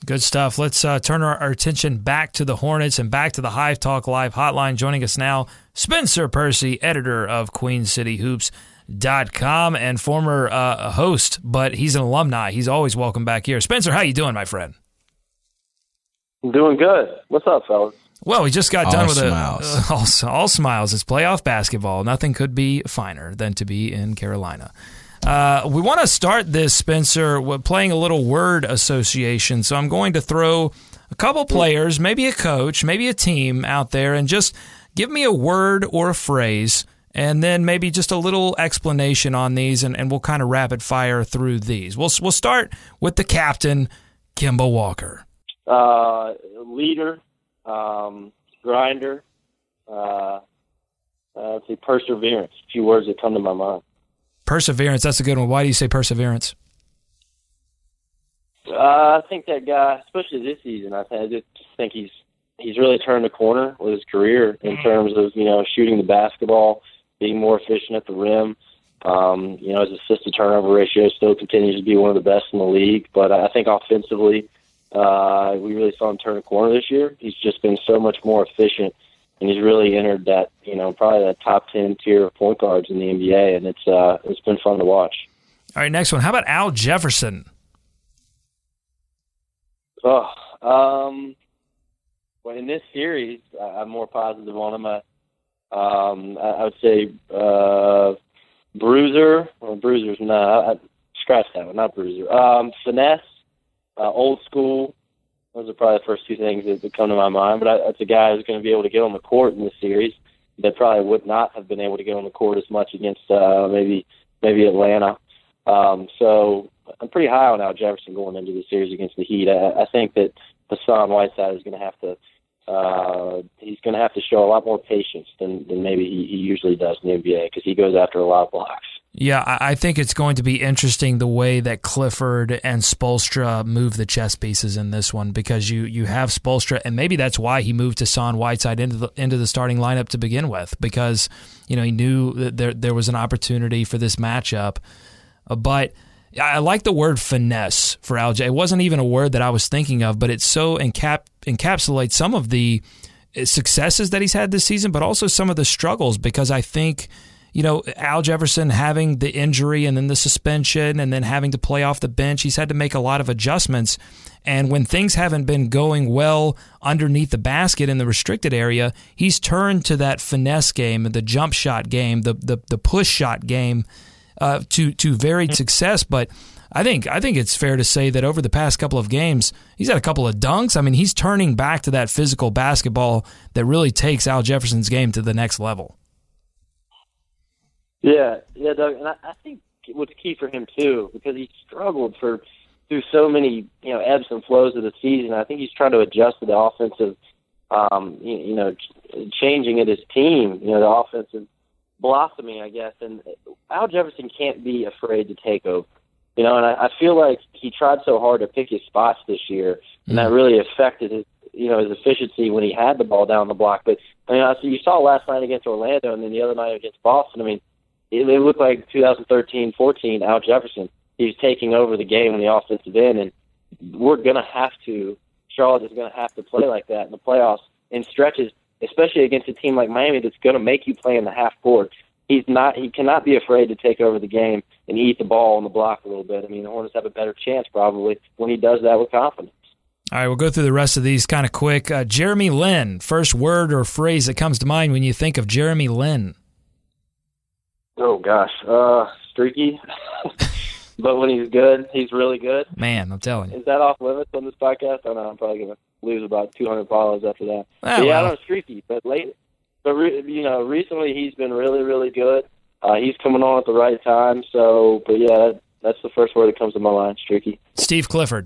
Good stuff. Let's uh, turn our, our attention back to the Hornets and back to the Hive Talk Live hotline. Joining us now, Spencer Percy, editor of Queen City Hoops dot com and former uh, host, but he's an alumni. He's always welcome back here. Spencer, how you doing, my friend? I'm doing good. What's up, fellas? Well, we just got all done with smiles. a all, all smiles. It's playoff basketball. Nothing could be finer than to be in Carolina. Uh, we want to start this, Spencer, with playing a little word association. So I'm going to throw a couple players, maybe a coach, maybe a team out there, and just give me a word or a phrase, and then maybe just a little explanation on these, and, and we'll kind of rapid fire through these. We'll we'll start with the captain, Kemba Walker. Uh, leader. Um, grinder, uh, uh, let's see, perseverance. A few words that come to my mind. Perseverance, that's a good one. Why do you say perseverance? Uh, I think that guy, especially this season, I, think, I just think he's he's really turned the corner with his career in terms of, you know, shooting the basketball, being more efficient at the rim. Um, you know, his assist to turnover ratio still continues to be one of the best in the league, but I think offensively, Uh, we really saw him turn a corner this year. He's just been so much more efficient, and he's really entered that, you know, probably that top ten tier of point guards in the N B A, and it's uh, it's been fun to watch. All right, next one. How about Al Jefferson? Oh, um, well, in this series, I'm more positive on him. I, um, I would say uh, bruiser. Well, bruiser's not. I, scratch that one, not bruiser. Um, finesse. Uh, old school, those are probably the first two things that, that come to my mind. But I, that's a guy who's going to be able to get on the court in this series that probably would not have been able to get on the court as much against uh, maybe maybe Atlanta. Um, so I'm pretty high on Al Jefferson going into the series against the Heat. I, I think that Hassan Whiteside is going to have to uh, he's going to have to show a lot more patience than, than maybe he, he usually does in the N B A because he goes after a lot of blocks. Yeah, I think it's going to be interesting the way that Clifford and Spoelstra move the chess pieces in this one, because you you have Spoelstra, and maybe that's why he moved Hassan Whiteside into the into the starting lineup to begin with, because you know he knew that there there was an opportunity for this matchup. But I like the word finesse for Al J. It wasn't even a word that I was thinking of, but it so encap encapsulates some of the successes that he's had this season, but also some of the struggles, because I think, you know, Al Jefferson having the injury and then the suspension and then having to play off the bench, he's had to make a lot of adjustments. And when things haven't been going well underneath the basket in the restricted area, he's turned to that finesse game, the jump shot game, the the, the push shot game uh, to to varied success. But I think I think it's fair to say that over the past couple of games, he's had a couple of dunks. I mean, he's turning back to that physical basketball that really takes Al Jefferson's game to the next level. Yeah, yeah, Doug, and I, I think what's key for him too, because he struggled for through so many, you know, ebbs and flows of the season. I think he's trying to adjust to the offensive, um, you, you know, changing of his team, you know, the offensive blossoming, I guess. And Al Jefferson can't be afraid to take over, you know. And I, I feel like he tried so hard to pick his spots this year, and that really affected his, you know, his efficiency when he had the ball down the block. But I mean, you saw last night against Orlando, and then the other night against Boston. I mean, it looked like two thousand thirteen fourteen Al Jefferson. He's taking over the game in the offensive end, and we're going to have to, Charlotte is going to have to play like that in the playoffs in stretches, especially against a team like Miami that's going to make you play in the half court. He's not, he cannot be afraid to take over the game and eat the ball on the block a little bit. I mean, the Hornets have a better chance probably when he does that with confidence. All right, we'll go through the rest of these kind of quick. Uh, Jeremy Lin, first word or phrase that comes to mind when you think of Jeremy Lin. Oh, gosh. Uh, streaky. But when he's good, he's really good. Man, I'm telling you. Is that off limits on this podcast? I don't know. I'm probably going to lose about two hundred followers after that. Ah, but yeah, well. I don't know, streaky. But, late, but re, you know, recently he's been really, really good. Uh, he's coming on at the right time. So, but, yeah, that, that's the first word that comes to my mind, streaky. Steve Clifford.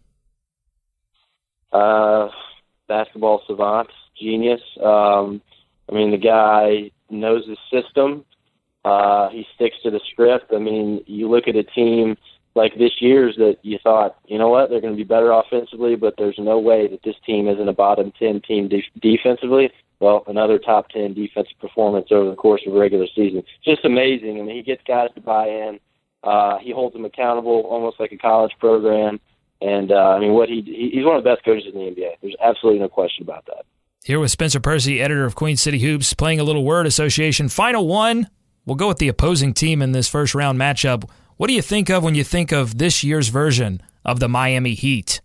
Uh, basketball savant, genius. Um, I mean, the guy knows his system. Uh, he sticks to the script. I mean, you look at a team like this year's that you thought, you know what, they're going to be better offensively, but there's no way that this team isn't a bottom ten team de- defensively. Well, another top ten defensive performance over the course of a regular season. Just amazing. I mean, he gets guys to buy in. Uh, he holds them accountable almost like a college program. And, uh, I mean, what he he's one of the best coaches in the N B A. There's absolutely no question about that. Here with Spencer Percy, editor of Queen City Hoops, playing a little word association. Final one, we'll go with the opposing team in this first-round matchup. What do you think of when you think of this year's version of the Miami Heat?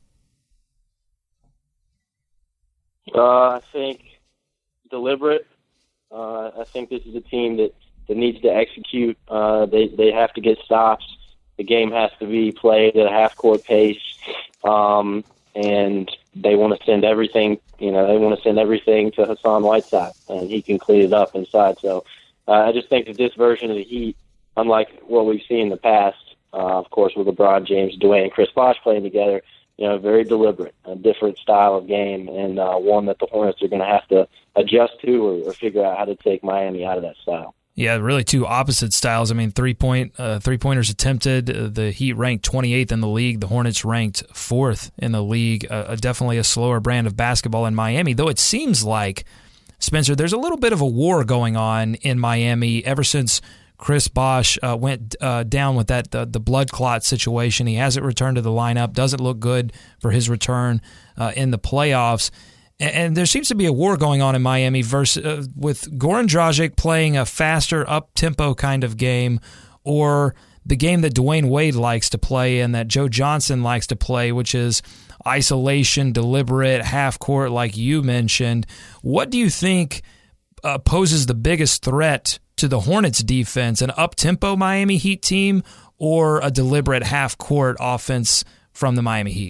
Uh, I think deliberate. Uh, I think this is a team that, that needs to execute. Uh, they, they have to get stops. The game has to be played at a half-court pace, um, and they want to send everything. You know, they want to send everything to Hassan Whiteside, and he can clean it up inside. So, uh, I just think that this version of the Heat, unlike what we've seen in the past, uh, of course, with LeBron James, Dwayne, and Chris Bosh playing together, you know, very deliberate, a different style of game, and uh, one that the Hornets are going to have to adjust to or, or figure out how to take Miami out of that style. Yeah, really two opposite styles. I mean, three-point, uh, three-pointers attempted. Uh, the Heat ranked twenty-eighth in the league. The Hornets ranked fourth in the league. Uh, definitely a slower brand of basketball in Miami, though it seems like, Spencer, there's a little bit of a war going on in Miami ever since Chris Bosh uh, went uh, down with that the, the blood clot situation. He hasn't returned to the lineup. Doesn't look good for his return uh, in the playoffs. And there seems to be a war going on in Miami versus, uh, with Goran Dragic playing a faster, up-tempo kind of game, or the game that Dwayne Wade likes to play and that Joe Johnson likes to play, which is isolation, deliberate, half-court, like you mentioned. What do you think uh, poses the biggest threat to the Hornets' defense, an up-tempo Miami Heat team or a deliberate half-court offense from the Miami Heat?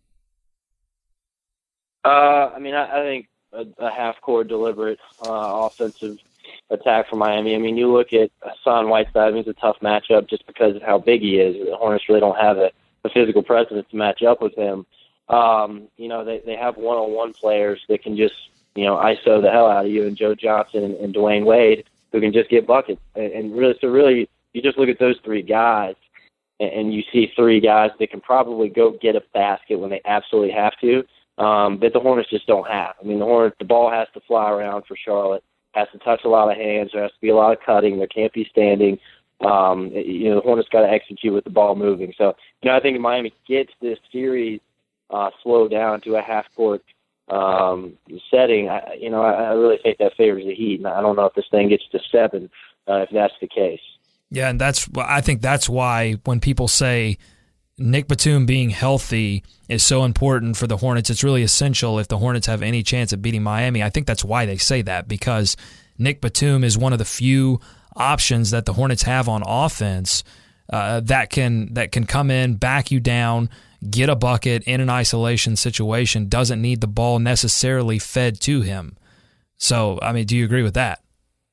Uh, I mean, I, I think a, a half-court, deliberate uh, offensive attack for Miami. I mean, you look at Hassan Whiteside. I mean, it's a tough matchup just because of how big he is. The Hornets really don't have a, a physical presence to match up with him. Um, you know, they, they have one-on-one players that can just, you know, I S O the hell out of you, and Joe Johnson and, and Dwayne Wade, who can just get buckets. And, and really, so really, you just look at those three guys, and, and you see three guys that can probably go get a basket when they absolutely have to. Um, that the Hornets just don't have. I mean, the Hornets, the ball has to fly around for Charlotte, has to touch a lot of hands, there has to be a lot of cutting, there can't be standing. Um, you know, the Hornets got to execute with the ball moving. So, you know, I think if Miami gets this series uh, slowed down to a half-court um, setting, I, you know, I, I really think that favors the Heat. And I don't know if this thing gets to seven, uh, if that's the case. Yeah, and that's I think that's why when people say Nick Batum being healthy is so important for the Hornets. It's really essential if the Hornets have any chance at beating Miami. I think that's why they say that, because Nick Batum is one of the few options that the Hornets have on offense uh, that can that can come in, back you down, get a bucket in an isolation situation, doesn't need the ball necessarily fed to him. So, I mean, do you agree with that?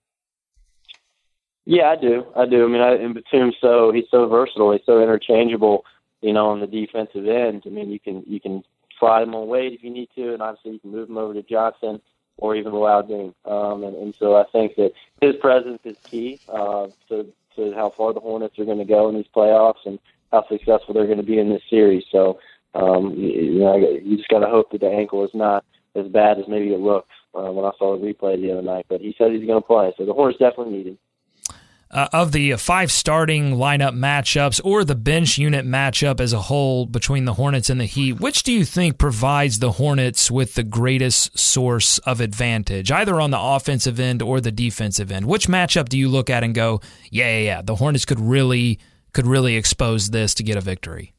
Yeah, I do. I do. I mean, I, and Batum's so he's so versatile. He's so interchangeable. You know, on the defensive end, I mean, you can you can slide him on Wade if you need to, and obviously you can move him over to Johnson or even Lau Deng. Um, and, and so I think that his presence is key uh, to to how far the Hornets are going to go in these playoffs and how successful they're going to be in this series. So, um, you, you know, you just got to hope that the ankle is not as bad as maybe it looked uh, when I saw the replay the other night. But he said he's going to play, so the Hornets definitely need him. Uh, of the five starting lineup matchups or the bench unit matchup as a whole between the Hornets and the Heat, which do you think provides the Hornets with the greatest source of advantage, either on the offensive end or the defensive end? Which matchup do you look at and go, yeah, yeah, yeah, the Hornets could really could really expose this to get a victory?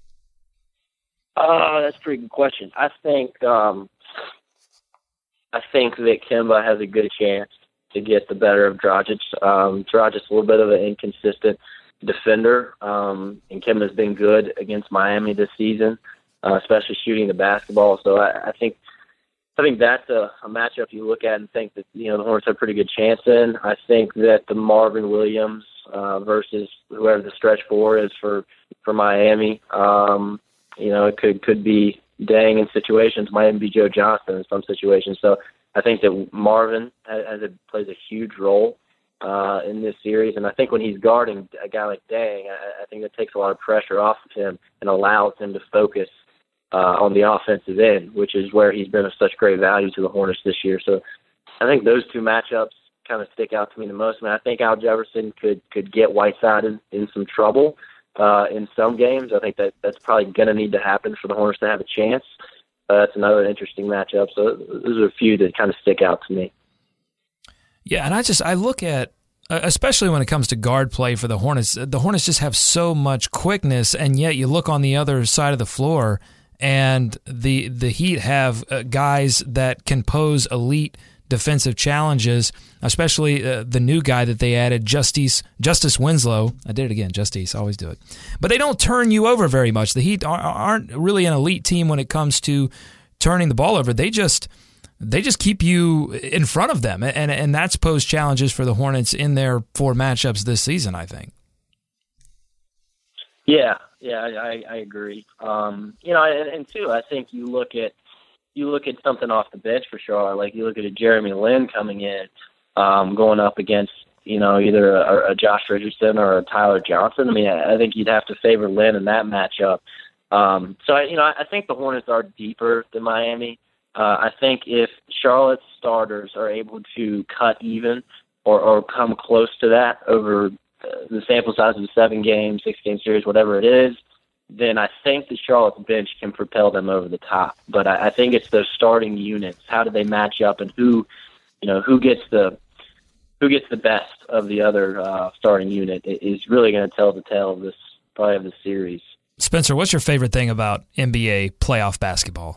Uh, that's a pretty good question. I think um, I think that Kemba has a good chance to get the better of Dragic. Um, Dragic's a little bit of an inconsistent defender, um, and Kemba's been good against Miami this season, uh, especially shooting the basketball. So I, I think I think that's a, a matchup you look at and think that, you know, the Hornets have a pretty good chance in. I think that the Marvin Williams uh, versus whoever the stretch four is for for Miami, um, you know, it could could be Deng in situations, might even be Joe Johnson in some situations. So I think that Marvin has, has a, plays a huge role uh, in this series, and I think when he's guarding a guy like Deng, I, I think that takes a lot of pressure off of him and allows him to focus uh, on the offensive end, which is where he's been of such great value to the Hornets this year. So I think those two matchups kind of stick out to me the most. I mean, I think Al Jefferson could could get Whiteside in, in some trouble uh, in some games. I think that that's probably going to need to happen for the Hornets to have a chance. Uh, that's another interesting matchup. So those are a few that kind of stick out to me. Yeah, and I just I look at, especially when it comes to guard play for the Hornets, the Hornets just have so much quickness, and yet you look on the other side of the floor, and the the Heat have uh, guys that can pose elite defensive challenges, especially uh, the new guy that they added, Justice Justice Winslow. I did it again, Justice, I always do it. But they don't turn you over very much. The Heat aren't really an elite team when it comes to turning the ball over. They just they just keep you in front of them, and and that's posed challenges for the Hornets in their four matchups this season, I think. Yeah, yeah, I, I agree. Um, you know, and, and too, I think you look at you look at something off the bench for Charlotte. Like you look at a Jeremy Lin coming in, um, going up against you know either a, a Josh Richardson or a Tyler Johnson. I mean, I, I think you'd have to favor Lin in that matchup. Um, so I, you know, I think the Hornets are deeper than Miami. Uh, I think if Charlotte's starters are able to cut even or, or come close to that over the sample size of seven games, six game series, whatever it is, then I think the Charlotte bench can propel them over the top. But I, I think it's those starting units. How do they match up, and who, you know, who gets the who gets the best of the other uh, starting unit is really going to tell the tale of this probably of the series. Spencer, what's your favorite thing about N B A playoff basketball?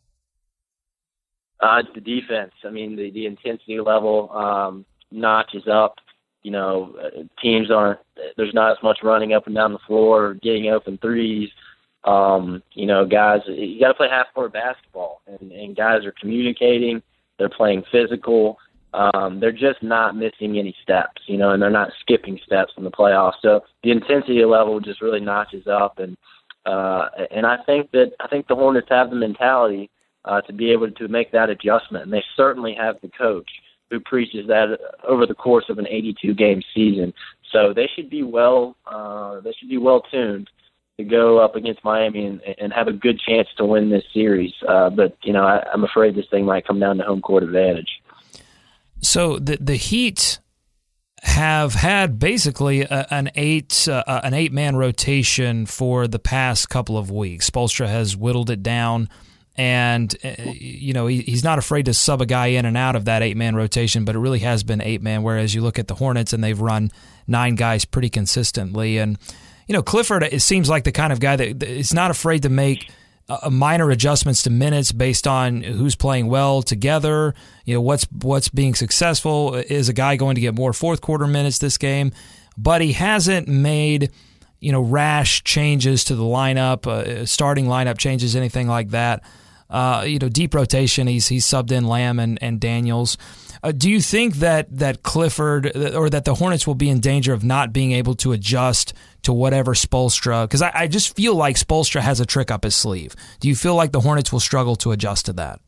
Uh, the defense. I mean, the, the intensity level um, notches up. You know, teams aren't, there's not as much running up and down the floor or getting open threes. Um, you know, guys, you got to play half-court basketball, and, and guys are communicating. They're playing physical. Um, they're just not missing any steps, you know, and they're not skipping steps in the playoffs. So the intensity level just really notches up, and uh, and I think that I think the Hornets have the mentality uh, to be able to make that adjustment, and they certainly have the coach who preaches that over the course of an eighty-two game season. So they should be well, uh, they should be well tuned to go up against Miami and, and have a good chance to win this series. Uh, but you know, I, I'm afraid this thing might come down to home court advantage. So the the Heat have had basically a, an eight uh, an eight man rotation for the past couple of weeks. Spoelstra has whittled it down. And, uh, you know, he, he's not afraid to sub a guy in and out of that eight-man rotation, but it really has been eight-man, whereas you look at the Hornets and they've run nine guys pretty consistently. And, you know, Clifford, it seems like the kind of guy that is not afraid to make uh, minor adjustments to minutes based on who's playing well together, you know, what's what's being successful. Is a guy going to get more fourth-quarter minutes this game? But he hasn't made, you know, rash changes to the lineup, uh, starting lineup changes, anything like that. Uh, you know, deep rotation, he's he's subbed in Lamb and, and Daniels. Uh, do you think that, that Clifford or that the Hornets will be in danger of not being able to adjust to whatever Spoelstra? Because I, I just feel like Spoelstra has a trick up his sleeve. Do you feel like the Hornets will struggle to adjust to that?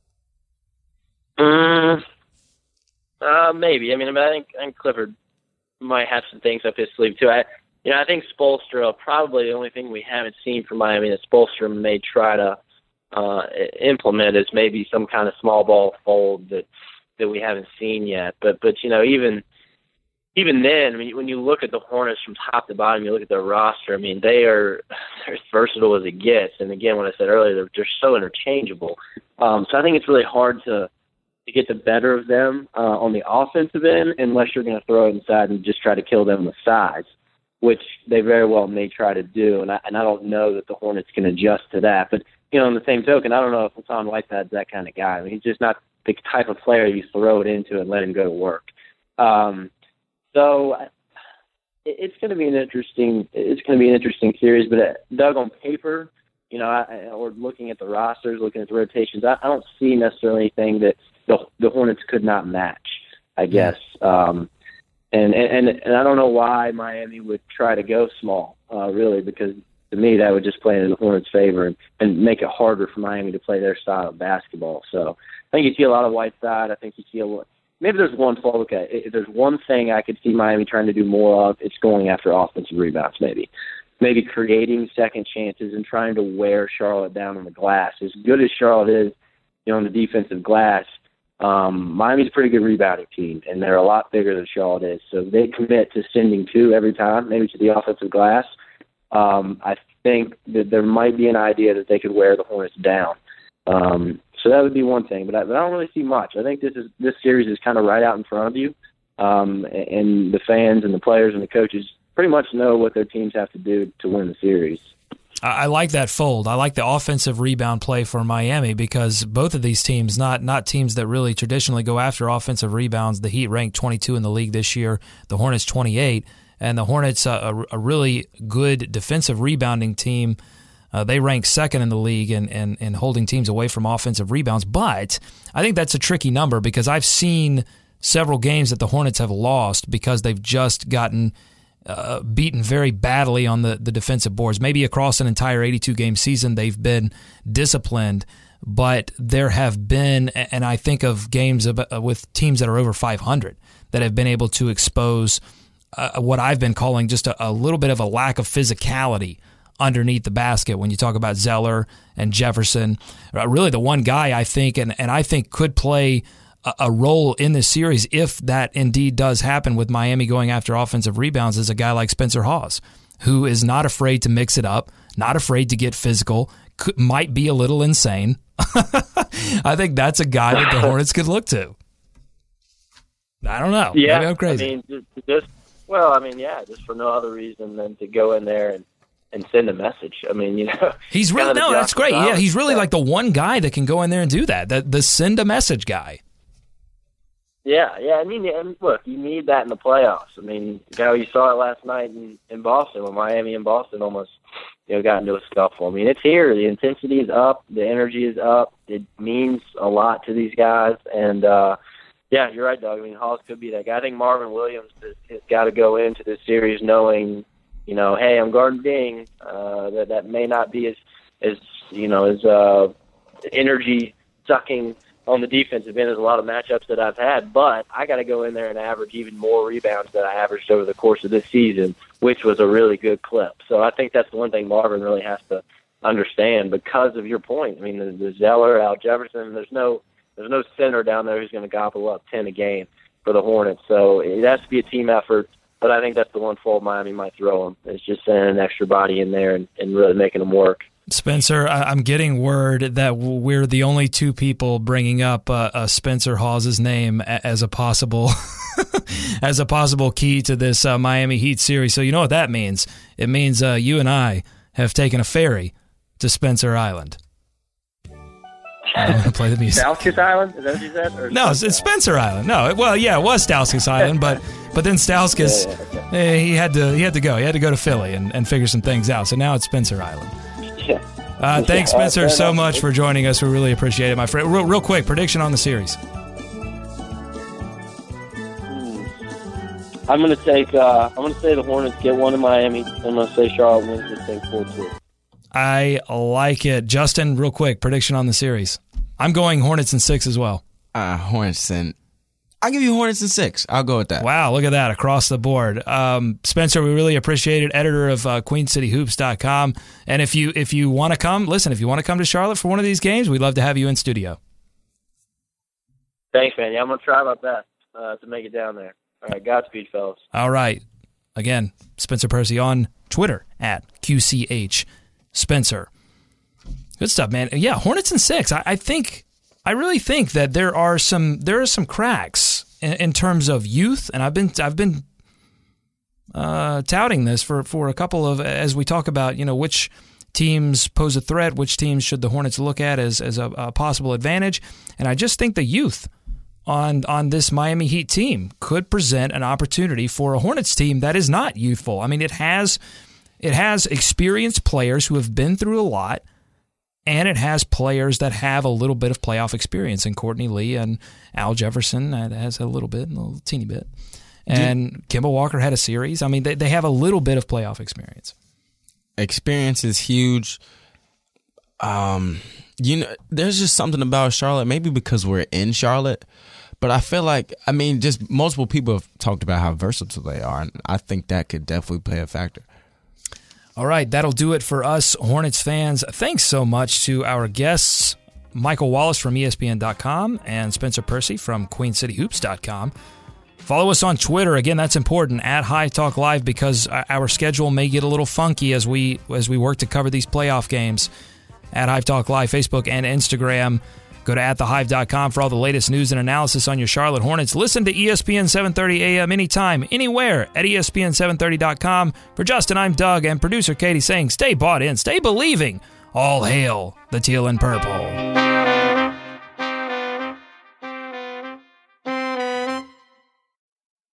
Mm, uh, maybe. I mean, I, mean, I think I think Clifford might have some things up his sleeve too. I, you know, I think Spoelstra, probably the only thing we haven't seen from Miami that Spoelstra may try to uh, implement is maybe some kind of small ball fold that, that we haven't seen yet. But, but, you know, even, even then, I mean, when you look at the Hornets from top to bottom, you look at their roster, I mean, they are, they're as versatile as it gets. And again, what I said earlier, they're, they're so interchangeable. Um, so I think it's really hard to, to get the better of them uh, on the offensive end, unless you're going to throw it inside and just try to kill them with size, which they very well may try to do. And I, and I don't know that the Hornets can adjust to that. But, you know, on the same token, I don't know if Hassan Whiteside's that kind of guy. I mean, he's just not the type of player you throw it into and let him go to work. Um, so it, it's going to be an interesting, it's going to be an interesting series. But uh, Doug, on paper, you know, I, or looking at the rosters, looking at the rotations, I, I don't see necessarily anything that the, the Hornets could not match, I guess. Um, and, and, and I don't know why Miami would try to go small, uh, really, because to me that would just play in the Hornets' favor and, and make it harder for Miami to play their style of basketball. So I think you see a lot of Whiteside. I think you see a lot. Maybe there's one fault. Okay, if there's one thing I could see Miami trying to do more of, it's going after offensive rebounds, maybe. Maybe creating second chances and trying to wear Charlotte down on the glass. As good as Charlotte is, you know, on the defensive glass, um, Miami's a pretty good rebounding team, and they're a lot bigger than Charlotte is. So they commit to sending two every time, maybe to the offensive glass. um, I think that there might be an idea that they could wear the Hornets down. Um, so that would be one thing, but I, but I don't really see much. I think this is this series is kind of right out in front of you, um, and the fans and the players and the coaches pretty much know what their teams have to do to win the series. I like that fold. I like the offensive rebound play for Miami because both of these teams, not not teams that really traditionally go after offensive rebounds. The Heat ranked twenty-two in the league this year. The Hornets twenty-eight, and the Hornets uh, a, a really good defensive rebounding team. Uh, they rank second in the league in, in, in holding teams away from offensive rebounds. But I think that's a tricky number because I've seen several games that the Hornets have lost because they've just gotten Uh, beaten very badly on the, the defensive boards. Maybe across an entire eighty-two game season they've been disciplined, but there have been, and I think of games of, uh, with teams that are over five hundred that have been able to expose uh, what I've been calling just a, a little bit of a lack of physicality underneath the basket when you talk about Zeller and Jefferson. Uh, really the one guy I think, and, and I think could play a role in this series, if that indeed does happen with Miami going after offensive rebounds, is a guy like Spencer Hawes, who is not afraid to mix it up, not afraid to get physical, could, might be a little insane. I think that's a guy that the Hornets could look to. I don't know. Yeah, Maybe I'm crazy. I mean, just, just well, I mean, yeah, just for no other reason than to go in there and, and send a message. I mean, you know, he's really no, that's great. Yeah, he's really like the one guy that can go in there and do that. The the send a message guy. Yeah, yeah. I mean, and look, you need that in the playoffs. I mean, you know, you saw it last night in, in Boston when Miami and Boston almost, you know, got into a scuffle. I mean, it's here. The intensity is up. The energy is up. It means a lot to these guys. And, uh, yeah, you're right, Doug. I mean, Hawes could be that guy. I think Marvin Williams has, has got to go into this series knowing, you know, hey, I'm guarding Ding. Uh, that, that may not be as, as you know, as uh, energy-sucking on the defensive end as a lot of matchups that I've had, but I got to go in there and average even more rebounds than I averaged over the course of this season, which was a really good clip. So I think that's the one thing Marvin really has to understand because of your point. I mean, the, the Zeller, Al Jefferson, there's no there's no center down there who's going to gobble up ten a game for the Hornets. So it has to be a team effort, but I think that's the one fault Miami might throw them. It's just sending an extra body in there and, and really making them work. Spencer, I'm getting word that we're the only two people bringing up uh, uh, Spencer Hawes' name as a possible as a possible key to this uh, Miami Heat series. So you know what that means? It means uh, you and I have taken a ferry to Spencer Island. I'm going to play the music. Stauskas Island? Is that what you said? Or no, it's, it's Spencer Island. No, well, yeah, it was Stauskas Island, but but then Stauskas, yeah, yeah, okay. eh, he had to he had to go. He had to go to Philly and, and figure some things out. So now it's Spencer Island. Yeah. Uh, thanks, Spencer, so much for joining us. We really appreciate it, my friend. Real, real quick, prediction on the series. I'm going to take. Uh, I'm going to say the Hornets get one in Miami. I'm going to say Charlotte wins this thing four two. I like it, Justin. Real quick, prediction on the series. I'm going Hornets in six as well. Uh, Hornets in. I'll give you Hornets in six. I'll go with that. Wow, look at that across the board. Um, Spencer, we really appreciate it. Editor of uh, Queen City Hoops dot com. And if you if you want to come, listen, if you want to come to Charlotte for one of these games, we'd love to have you in studio. Thanks, man. Yeah, I'm going to try my best uh, to make it down there. All right, Godspeed, fellas. All right. Again, Spencer Percy on Twitter at Q C H Spencer. Good stuff, man. Yeah, Hornets in six. I, I think... I really think that there are some there are some cracks in, in terms of youth, and I've been I've been uh, touting this for, for a couple of as we talk about you know which teams pose a threat, which teams should the Hornets look at as as a, a possible advantage, and I just think the youth on on this Miami Heat team could present an opportunity for a Hornets team that is not youthful. I mean, it has it has experienced players who have been through a lot. And it has players that have a little bit of playoff experience, and Courtney Lee and Al Jefferson has a little bit, a little teeny bit. And Kemba Walker had a series. I mean, they, they have a little bit of playoff experience. Experience is huge. Um, you know, there's just something about Charlotte, maybe because we're in Charlotte, but I feel like, I mean, just multiple people have talked about how versatile they are, and I think that could definitely play a factor. All right, that'll do it for us Hornets fans. Thanks so much to our guests, Michael Wallace from E S P N dot com and Spencer Percy from Queen City Hoops dot com. Follow us on Twitter. Again, that's important, at Hive Talk Live, because our schedule may get a little funky as we as we work to cover these playoff games. At Hive Talk Live, Facebook and Instagram. Go to at the hive dot com for all the latest news and analysis on your Charlotte Hornets. Listen to E S P N seven thirty A M anytime, anywhere at E S P N seven thirty dot com. For Justin, I'm Doug, and producer Katie saying stay bought in, stay believing. All hail the teal and purple.